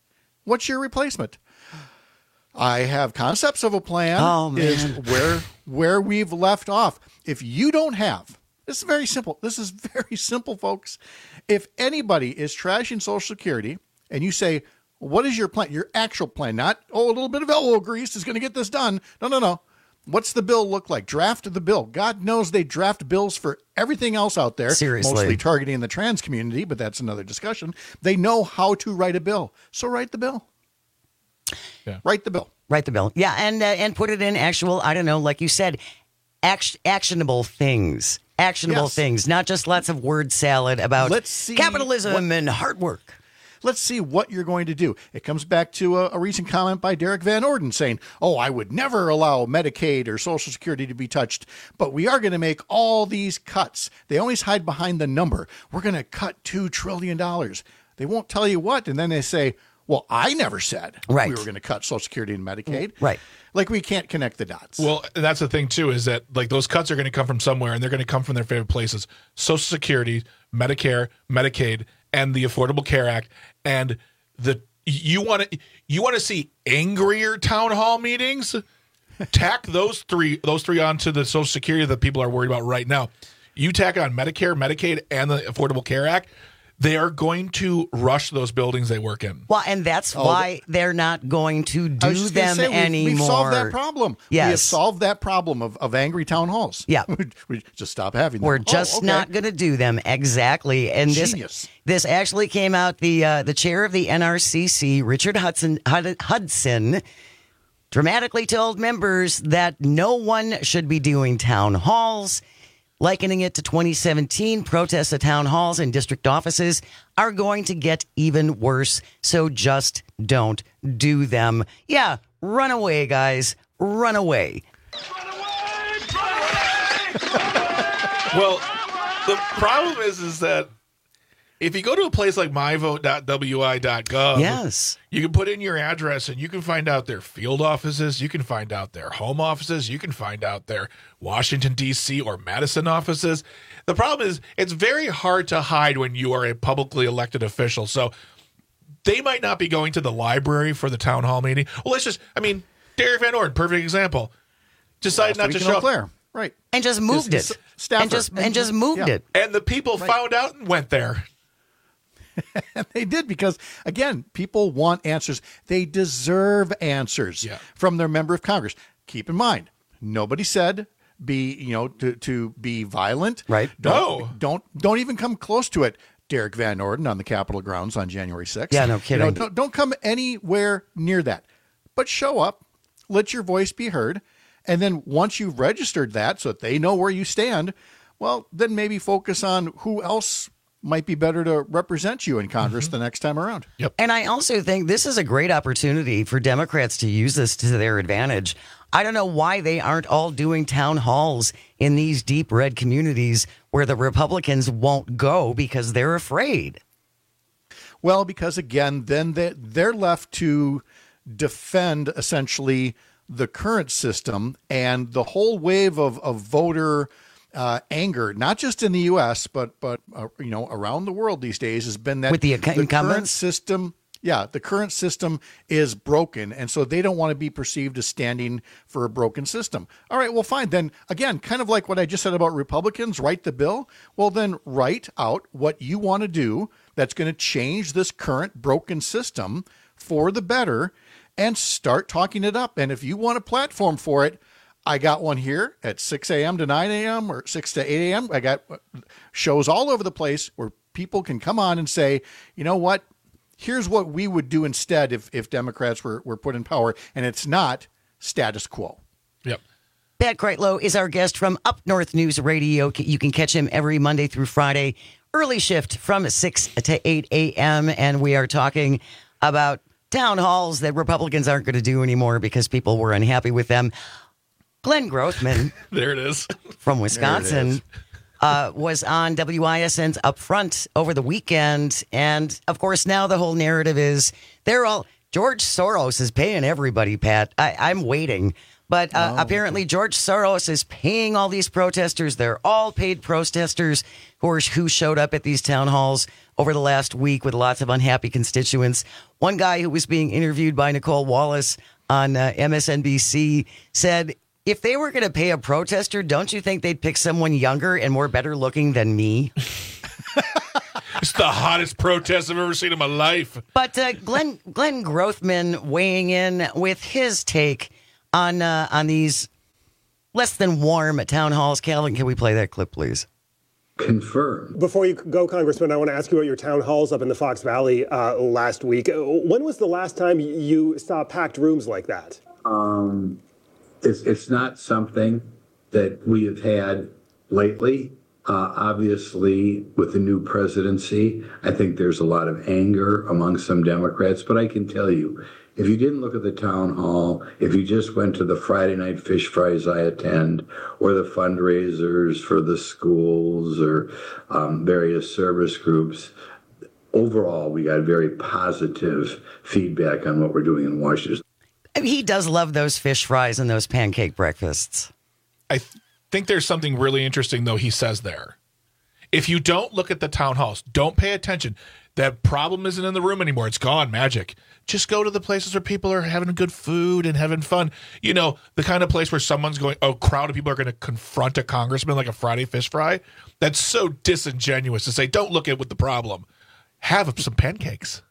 What's your replacement? I have concepts of a plan. Oh, man. Is where where we've left off. If you don't have, this is very simple. This is very simple, folks. If anybody is trashing Social Security and you say, what is your plan? Your actual plan, not, oh, a little bit of elbow grease is going to get this done. No, no, no. What's the bill look like? Draft the bill. God knows they draft bills for everything else out there. Seriously. Mostly targeting the trans community, but that's another discussion. They know how to write a bill. So write the bill. Yeah. Write the bill. Write the bill. Yeah, and uh, and put it in actual, I don't know, like you said, act- actionable things. Actionable Yes. things, not just lots of word salad about Let's see capitalism what- and hard work. Let's see what you're going to do. It comes back to a, a recent comment by Derek Van Orden saying, oh, I would never allow Medicaid or Social Security to be touched, but we are going to make all these cuts. They always hide behind the number. We're going to cut two trillion dollars. They won't tell you what, and then they say, well, I never said Right. we were going to cut Social Security and Medicaid. Right. Like we can't connect the dots. Well, that's the thing, too, is that like those cuts are going to come from somewhere, and they're going to come from their favorite places. Social Security, Medicare, Medicaid, and the Affordable Care Act. And the you want to you want to see angrier town hall meetings? Tack those three those three onto the Social Security that people are worried about right now. You tack on Medicare, Medicaid, and the Affordable Care Act. They are going to rush those buildings they work in. Well, and that's Oh, why they're not going to I do was just gonna them say, we've- anymore. We've solved that problem. We have Yes. solved that problem of, of angry town halls. Yeah. we just stop having them. We're Oh, just okay. not going to do them exactly. And this Genius. this actually came out. The uh, the chair of the N R C C, Richard Hudson Hud- Hudson, dramatically told members that no one should be doing town halls, likening it to twenty seventeen. Protests at town halls and district offices are going to get even worse. So just don't do them. Yeah, run away, guys. Run away. Well, the problem is, is that if you go to a place like my vote dot w i dot gov, Yes. you can put in your address and you can find out their field offices, you can find out their home offices, you can find out their Washington, D C or Madison offices. The problem is it's very hard to hide when you are a publicly elected official. So they might not be going to the library for the town hall meeting. Well, let's just, I mean, Derek Van Orden, perfect example. Decided not Last to week in Eau show up. Claire. Right. And just moved His- it. his staffer. And just and just moved Yeah. it. And the people Right. found out and went there. And they did because, again, people want answers. They deserve answers Yeah. from their member of Congress. Keep in mind, nobody said be, you know, to, to be violent. Right. Don't, No. Don't don't even come close to it. Derek Van Orden on the Capitol grounds on January sixth. Yeah, no You know, kidding. don't, don't come anywhere near that. But show up, let your voice be heard, and then once you've registered that so that they know where you stand, well, then maybe focus on who else might be better to represent you in Congress the next time around. Yep. And I also think this is a great opportunity for Democrats to use this to their advantage. I don't know why they aren't all doing town halls in these deep red communities where the Republicans won't go because they're afraid. Well, because again, then they, they're left to defend essentially the current system and the whole wave of, of voter uh, anger, not just in the U S, but, but uh, you know, around the world these days has been that With the the current incumbents? system, yeah, the current system is broken. And so they don't want to be perceived as standing for a broken system. All right, well, fine. Then again, kind of like what I just said about Republicans, write the bill. Well, then write out what you want to do that's going to change this current broken system for the better and start talking it up. And if you want a platform for it, I got one here at six a.m. to nine a.m. or six to eight a.m. I got shows all over the place where people can come on and say, you know what, here's what we would do instead if, if Democrats were, were put in power. And it's not status quo. Yep. Pat Kreitlow is our guest from Up North News Radio. You can catch him every Monday through Friday, early shift from six to eight a.m. And we are talking about town halls that Republicans aren't going to do anymore because people were unhappy with them. Glenn Grothman There it is. from There it Wisconsin is. uh, was on W I S N's Upfront over the weekend. And of course, now the whole narrative is they're all George Soros is paying everybody, Pat. I, I'm waiting. But uh, Oh, apparently, George Soros is paying all these protesters. They're all paid protesters who, are, who showed up at these town halls. over the last week with lots of unhappy constituents. One guy who was being interviewed by Nicole Wallace on uh, M S N B C said, if they were going to pay a protester, don't you think they'd pick someone younger and more better looking than me? It's the hottest protest I've ever seen in my life. But uh, Glenn Glenn Grothman weighing in with his take on uh, on these less than warm town halls. Calvin, can we play that clip, please? Confirm. Before you go, Congressman, I want to ask you about your town halls up in the Fox Valley uh, last week. When was the last time you saw packed rooms like that? Um, it's it's not something that we have had lately. Uh, obviously, with the new presidency, I think there's a lot of anger among some Democrats. But I can tell you, if you didn't look at the town hall, if you just went to the Friday night fish fries I attend, or the fundraisers for the schools or um, various service groups, overall, we got very positive feedback on what we're doing in Washington. He does love those fish fries and those pancake breakfasts. I th- think there's something really interesting, though, he says there. If you don't look at the town halls, don't pay attention. That problem isn't in the room anymore. It's gone, magic. Just go to the places where people are having good food and having fun. You know, the kind of place where someone's going, a crowd of people are going to confront a congressman like a Friday fish fry. That's so disingenuous to say, don't look at what the problem. Have some pancakes.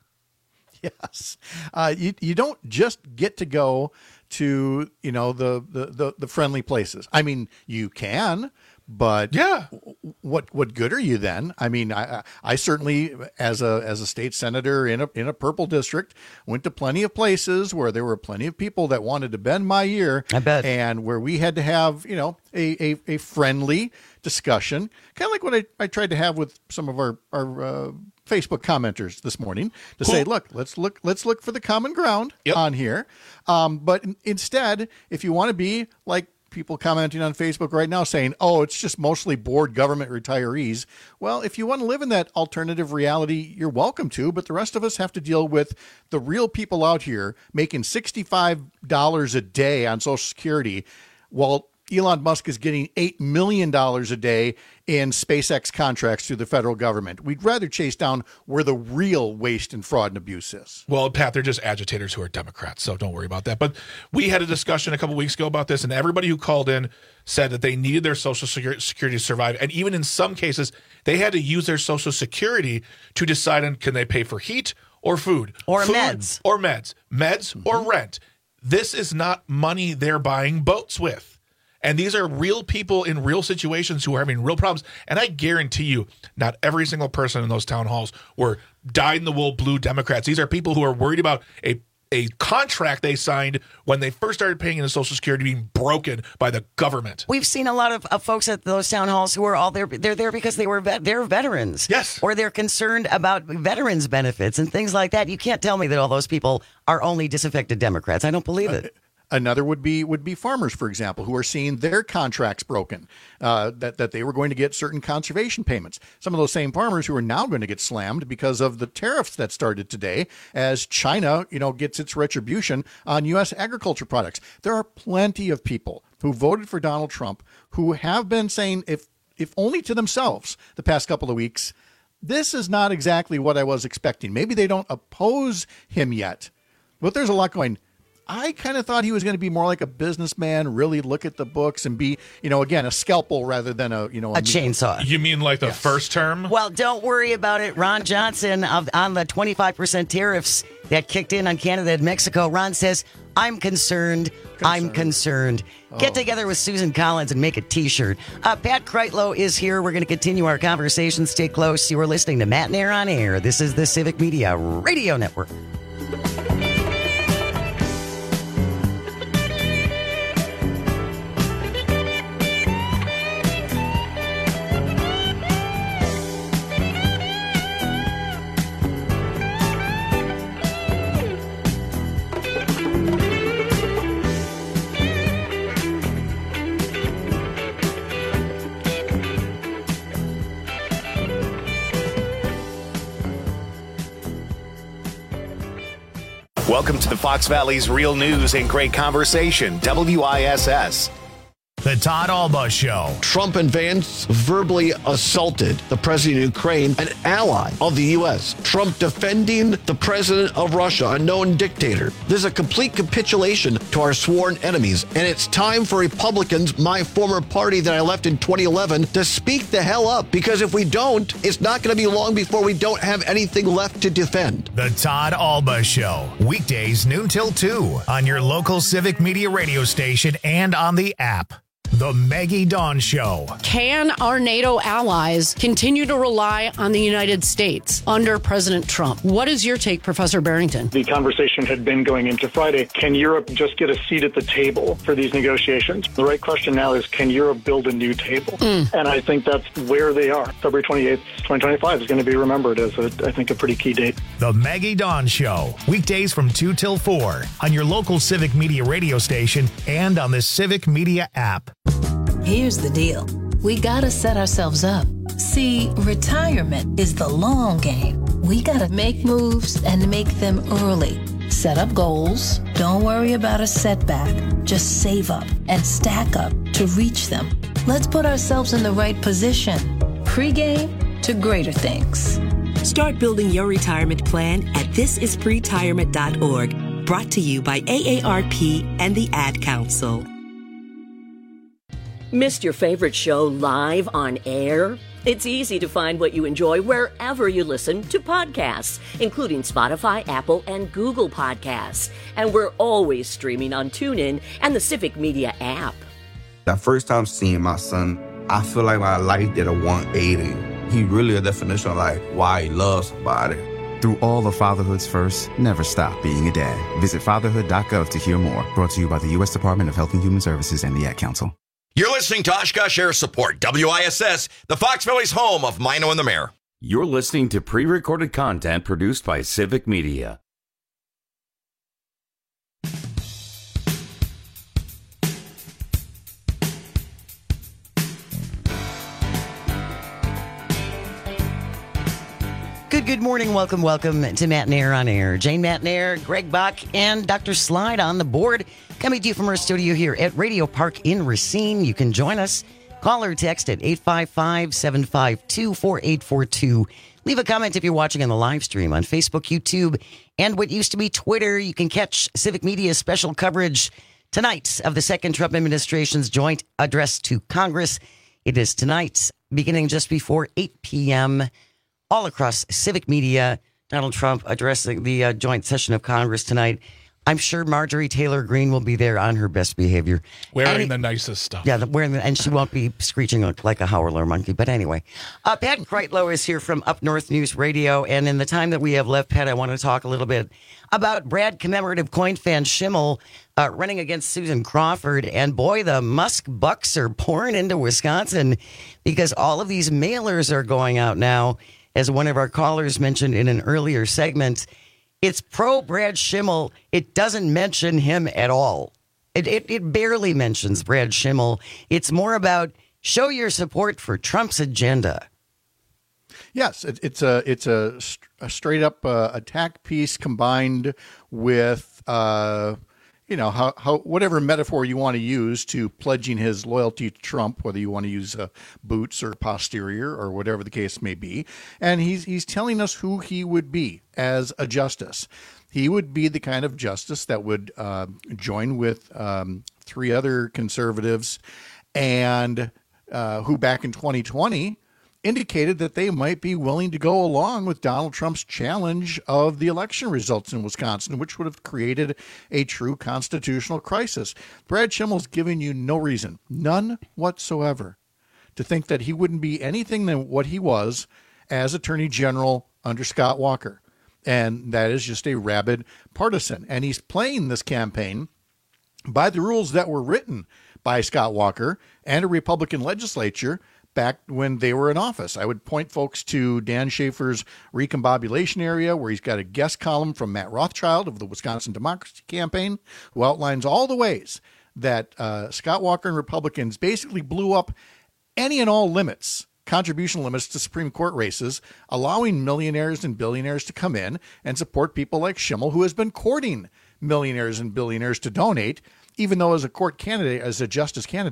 Yes. Uh, you, you don't just get to go to, you know, the, the, the, the friendly places. I mean, you can, but yeah, what what good are you then? I mean, I I certainly, as a as a state senator in a in a purple district, went to plenty of places where there were plenty of people that wanted to bend my ear. I bet. And where we had to have, you know, a a, a friendly discussion, kind of like what I, I tried to have with some of our our uh, Facebook commenters this morning to cool. say, look, let's look let's look for the common ground yep. on here. Um, but instead, if you want to be like people commenting on Facebook right now saying, oh, it's just mostly bored government retirees. Well, if you want to live in that alternative reality, you're welcome to, but the rest of us have to deal with the real people out here making sixty-five dollars a day on Social Security while Elon Musk is getting eight million dollars a day in SpaceX contracts through the federal government. We'd rather chase down where the real waste and fraud and abuse is. Well, Pat, they're just agitators who are Democrats, so don't worry about that. But we had a discussion a couple weeks ago about this, and everybody who called in said that they needed their Social Security to survive. And even in some cases, they had to use their Social Security to decide on can they pay for heat or food. Or food meds. Or meds. Meds mm-hmm. or rent. This is not money they're buying boats with. And these are real people in real situations who are having real problems. And I guarantee you, not every single person in those town halls were dyed-in-the-wool blue Democrats. These are people who are worried about a, a contract they signed when they first started paying into Social Security being broken by the government. We've seen a lot of, of folks at those town halls who are all there. They're there because they were vet, they're veterans. Yes. Or they're concerned about veterans benefits and things like that. You can't tell me that all those people are only disaffected Democrats. I don't believe it. Uh, Another would be would be farmers, for example, who are seeing their contracts broken, uh, that, that they were going to get certain conservation payments. Some of those same farmers who are now going to get slammed because of the tariffs that started today as China, you know, gets its retribution on U S agriculture products. There are plenty of people who voted for Donald Trump who have been saying, if if only to themselves the past couple of weeks, this is not exactly what I was expecting. Maybe they don't oppose him yet, but there's a lot going. I kind of thought he was going to be more like a businessman, really look at the books and be, you know, again, a scalpel rather than a, you know, a, a chainsaw. You mean like the yes. first term? Well, don't worry about it. Ron Johnson of, on the twenty-five percent tariffs that kicked in on Canada and Mexico. Ron says, I'm concerned. concerned. I'm concerned. Oh. Get together with Susan Collins and make a T-shirt. Uh, Pat Kreitlow is here. We're going to continue our conversation. Stay close. You are listening to Matt and Air on Air. This is the Civic Media Radio Network. Welcome to the Fox Valley's Real News and Great Conversation, W I S S. The The Todd Alba Show. Trump and Vance verbally assaulted the president of Ukraine, an ally of the U S. Trump defending the president of Russia, a known dictator. This is a complete capitulation to our sworn enemies. And it's time for Republicans, my former party that I left in twenty eleven, to speak the hell up. Because if we don't, it's not going to be long before we don't have anything left to defend. The Todd Alba Show. Weekdays noon till two on your local Civic Media radio station and on the app. The Maggie Dawn Show. Can our NATO allies continue to rely on the United States under President Trump? What is your take, Professor Barrington? The conversation had been going into Friday. Can Europe just get a seat at the table for these negotiations? The right question now is, can Europe build a new table? Mm. And I think that's where they are. February twenty-eighth, twenty twenty-five is going to be remembered as, a, I think, a pretty key date. The Maggie Dawn Show. Weekdays from two till four on your local Civic Media radio station and on the Civic Media app. Here's the deal. We gotta set ourselves up. See, retirement is the long game. We gotta make moves and make them early. Set up goals. Don't worry about a setback. Just save up and stack up to reach them. Let's put ourselves in the right position. Pre-game to greater things. Start building your retirement plan at this is pretirement dot org. Brought to you by A A R P and the Ad Council. Missed your favorite show live on air? It's easy to find what you enjoy wherever you listen to podcasts, including Spotify, Apple, and Google Podcasts. And we're always streaming on TuneIn and the Civic Media app. The first time seeing my son, I feel like my life did a one eighty. He really a definition of like why he loves somebody. Through all of fatherhood's first, never stop being a dad. Visit fatherhood dot gov to hear more. Brought to you by the U S Department of Health and Human Services and the Ad Council. You're listening to Oshkosh Air Support, W I S S, the Fox Valley's home of Mino and the Mayor. You're listening to pre-recorded content produced by Civic Media. Good, good morning. Welcome, welcome to Matt and Air on Air. Jane Matt and Air, Greg Bach, and Doctor Slide on the board. Coming to you from our studio here at Radio Park in Racine. You can join us. Call or text at eight five five, seven five two, four eight four two. Leave a comment if you're watching on the live stream on Facebook, YouTube, and what used to be Twitter. You can catch Civic Media's special coverage tonight of the second Trump administration's joint address to Congress. It is tonight, beginning just before eight p.m., all across Civic Media. Donald Trump addressing the uh, joint session of Congress tonight. I'm sure Marjorie Taylor Greene will be there on her best behavior. Wearing and, the nicest stuff. Yeah, wearing the, and she won't be screeching like a howler monkey. But anyway, uh, Pat Kreitlow is here from Up North News Radio. And in the time that we have left, Pat, I want to talk a little bit about Brad commemorative coin fan Schimmel uh, running against Susan Crawford. And boy, the Musk bucks are pouring into Wisconsin because all of these mailers are going out now. As one of our callers mentioned in an earlier segment, it's pro Brad Schimmel. It doesn't mention him at all. It, it it barely mentions Brad Schimmel. It's more about show your support for Trump's agenda. Yes, it, it's a it's a, a straight up uh, attack piece combined with uh, you know how, how whatever metaphor you want to use to pledging his loyalty to Trump, whether you want to use uh, boots or posterior or whatever the case may be, and he's he's telling us who he would be as a justice. He would be the kind of justice that would uh, join with um, three other conservatives, and uh, who back in twenty twenty indicated that they might be willing to go along with Donald Trump's challenge of the election results in Wisconsin, which would have created a true constitutional crisis. Brad Schimmel's giving you no reason, none whatsoever, to think that he wouldn't be anything than what he was as Attorney General under Scott Walker. And that is just a rabid partisan. And he's playing this campaign by the rules that were written by Scott Walker and a Republican legislature back when they were in office. I would point folks to Dan Schaefer's Recombobulation Area, where he's got a guest column from Matt Rothschild of the Wisconsin Democracy Campaign, who outlines all the ways that uh, Scott Walker and Republicans basically blew up any and all limits, contribution limits to Supreme Court races, allowing millionaires and billionaires to come in and support people like Schimmel, who has been courting millionaires and billionaires to donate, even though as a court candidate, as a justice candidate,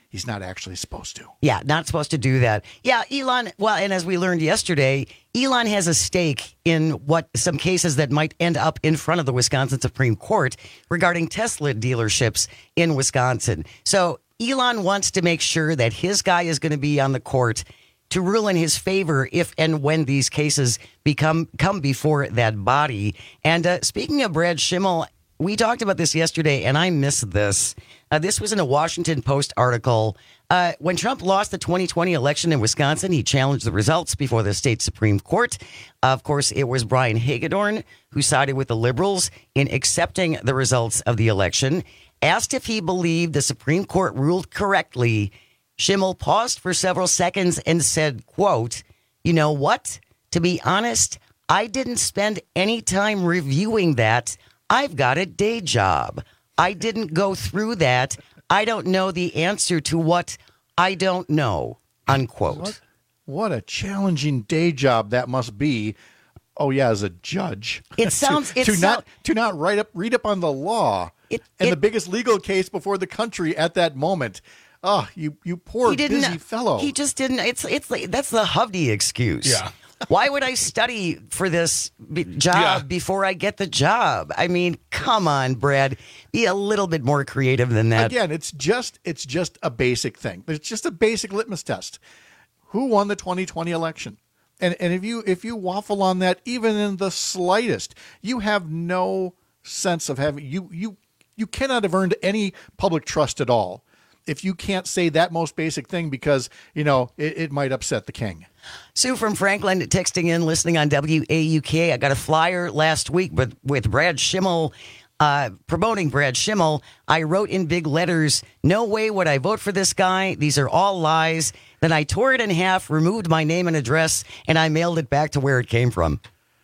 he's not actually supposed to. Yeah, not supposed to do that. Yeah, Elon, well, and as we learned yesterday, Elon has a stake in what some cases that might end up in front of the Wisconsin Supreme Court regarding Tesla dealerships in Wisconsin. So Elon wants to make sure that his guy is going to be on the court to rule in his favor if and when these cases become come before that body. And uh, speaking of Brad Schimmel, we talked about this yesterday, and I missed this. Uh, this was in a Washington Post article. Uh, when Trump lost the twenty twenty election in Wisconsin, he challenged the results before the state Supreme Court. Uh, of course, it was Brian Hagedorn who sided with the liberals in accepting the results of the election. Asked if he believed the Supreme Court ruled correctly, Schimmel paused for several seconds and said, quote, "You know what? To be honest, I didn't spend any time reviewing that. I've got a day job. I didn't go through that. I don't know the answer to what I don't know," unquote. What, what a challenging day job that must be. Oh, yeah, as a judge. It sounds... to, it to sound, not to not write up, read up on the law it, and it, the biggest legal case before the country at that moment. Oh, you you poor busy fellow. He just didn't. It's it's like, that's the Hovde excuse. Yeah. Why would I study for this b- job Yeah. before I get the job? I mean, come on, Brad. Be a little bit more creative than that. Again, it's just it's just a basic thing. It's just a basic litmus test. Who won the twenty twenty election? And and if you if you waffle on that even in the slightest, you have no sense of having you you you cannot have earned any public trust at all if you can't say that most basic thing, because, you know, it, it might upset the king. Sue from Franklin texting in, listening on W A U K. I got a flyer last week with, with Brad Schimmel, uh, promoting Brad Schimmel. I wrote in big letters, "No way would I vote for this guy. These are all lies." Then I tore it in half, removed my name and address, and I mailed it back to where it came from.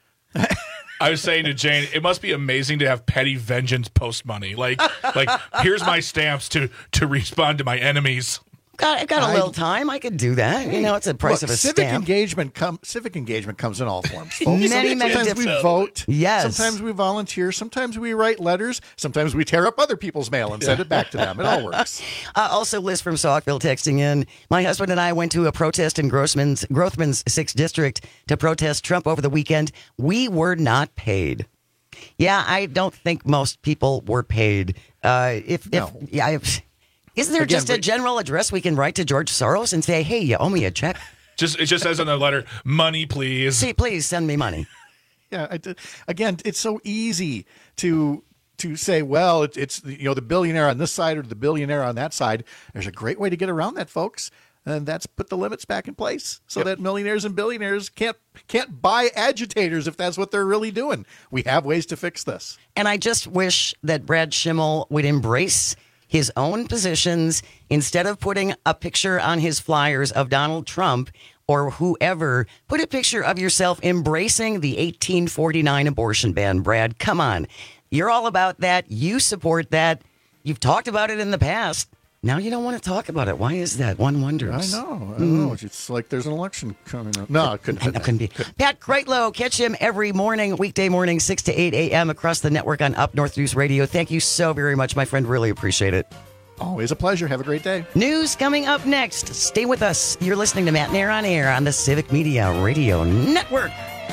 I was saying to Jane, it must be amazing to have petty vengeance post money. Like, like here's my stamps to to respond to my enemies. Got, I got a little time. I could do that. You know, it's the price Look, of a civic stamp. engagement com- civic engagement comes in all forms, folks. Many, many sometimes different- we vote. Yes. Sometimes we volunteer. Sometimes we write letters. Sometimes we tear up other people's mail and send it back to them. It all works. Uh, also, Liz from Saukville texting in, "My husband and I went to a protest in Grossman's, Grothman's sixth District to protest Trump over the weekend. We were not paid." Yeah, I don't think most people were paid. Uh, if, No. if yeah, if, isn't there Again, just a we- general address we can write to George Soros and say, "Hey, you owe me a check. Just it just says on the letter, "Money, please." See, please send me money." Yeah. I did. Again, it's so easy to to say, well, it, it's you know the billionaire on this side or the billionaire on that side. There's a great way to get around that, folks. And that's put the limits back in place so Yep. that millionaires and billionaires can't can't buy agitators if that's what they're really doing. We have ways to fix this. And I just wish that Brad Schimmel would embrace his own positions instead of putting a picture on his flyers of Donald Trump or whoever. Put a picture of yourself embracing the eighteen forty-nine abortion ban, Brad. Come on. You're all about that. You support that. You've talked about it in the past. Now you don't want to talk about it. Why is that? One wonders. I know. I know. It's like there's an election coming up. No, it couldn't, I know, couldn't be. Pat Kreitlow, catch him every morning, weekday morning, six to eight a.m. across the network on Up North News Radio. Thank you so very much, my friend. Really appreciate it. Always a pleasure. Have a great day. News coming up next. Stay with us. You're listening to Matt Nair on Air on the Civic Media Radio Network.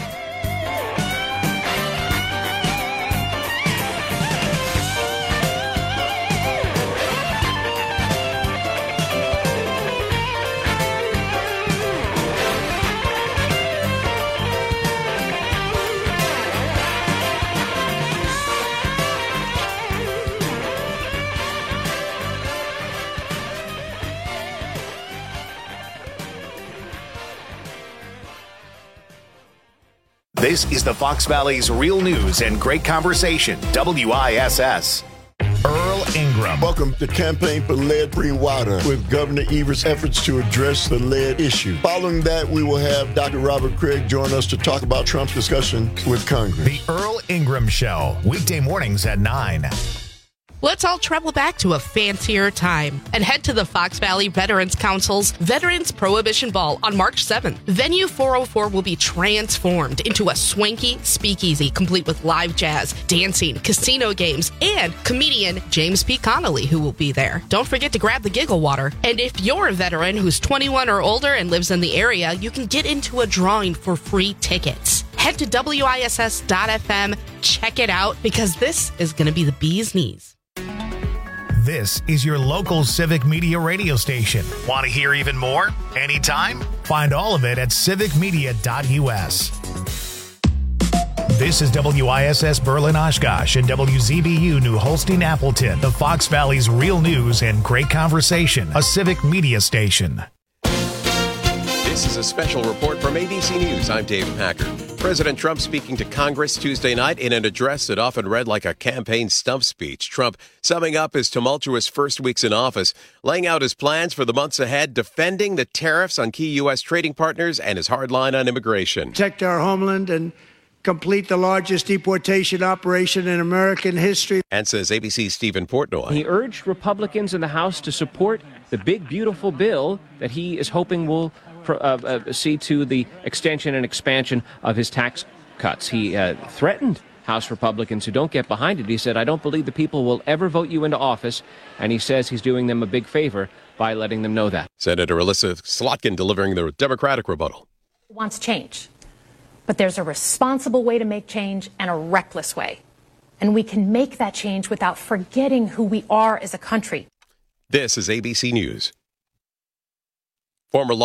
This is the Fox Valley's Real News and Great Conversation, W I S S. Earl Ingram. Welcome to Campaign for Lead-Free Water with Governor Evers' efforts to address the lead issue. Following that, we will have Doctor Robert Craig join us to talk about Trump's discussion with Congress. The Earl Ingram Show, weekday mornings at nine. Let's all travel back to a fancier time and head to the Fox Valley Veterans Council's Veterans Prohibition Ball on March seventh. Venue four oh four will be transformed into a swanky speakeasy complete with live jazz, dancing, casino games, and comedian James P. Connolly, who will be there. Don't forget to grab the giggle water. And if you're a veteran who's twenty-one or older and lives in the area, you can get into a drawing for free tickets. Head to W I S S dot F M, check it out, because this is going to be the bee's knees. This is your local Civic Media radio station. Want to hear even more? Anytime? Find all of it at civic media dot U S. This is W I S S Berlin Oshkosh and W Z B U New Holstein Appleton, the Fox Valley's real news and great conversation, a Civic Media station. This is a special report from A B C News. I'm Dave Packard. President Trump speaking to Congress Tuesday night in an address that often read like a campaign stump speech. Trump summing up his tumultuous first weeks in office, laying out his plans for the months ahead, defending the tariffs on key U S trading partners, and his hard line on immigration. Protect our homeland and complete the largest deportation operation in American history. And says A B C's Stephen Portnoy. He urged Republicans in the House to support the big, beautiful bill that he is hoping will uh, uh, see to the extension and expansion of his tax cuts. He uh, threatened House Republicans who don't get behind it. He said, I don't believe the people will ever vote you into office. And he says he's doing them a big favor by letting them know that. Senator Alyssa Slotkin delivering the Democratic rebuttal. Wants change. But there's a responsible way to make change and a reckless way. And we can make that change without forgetting who we are as a country. This is A B C News. Former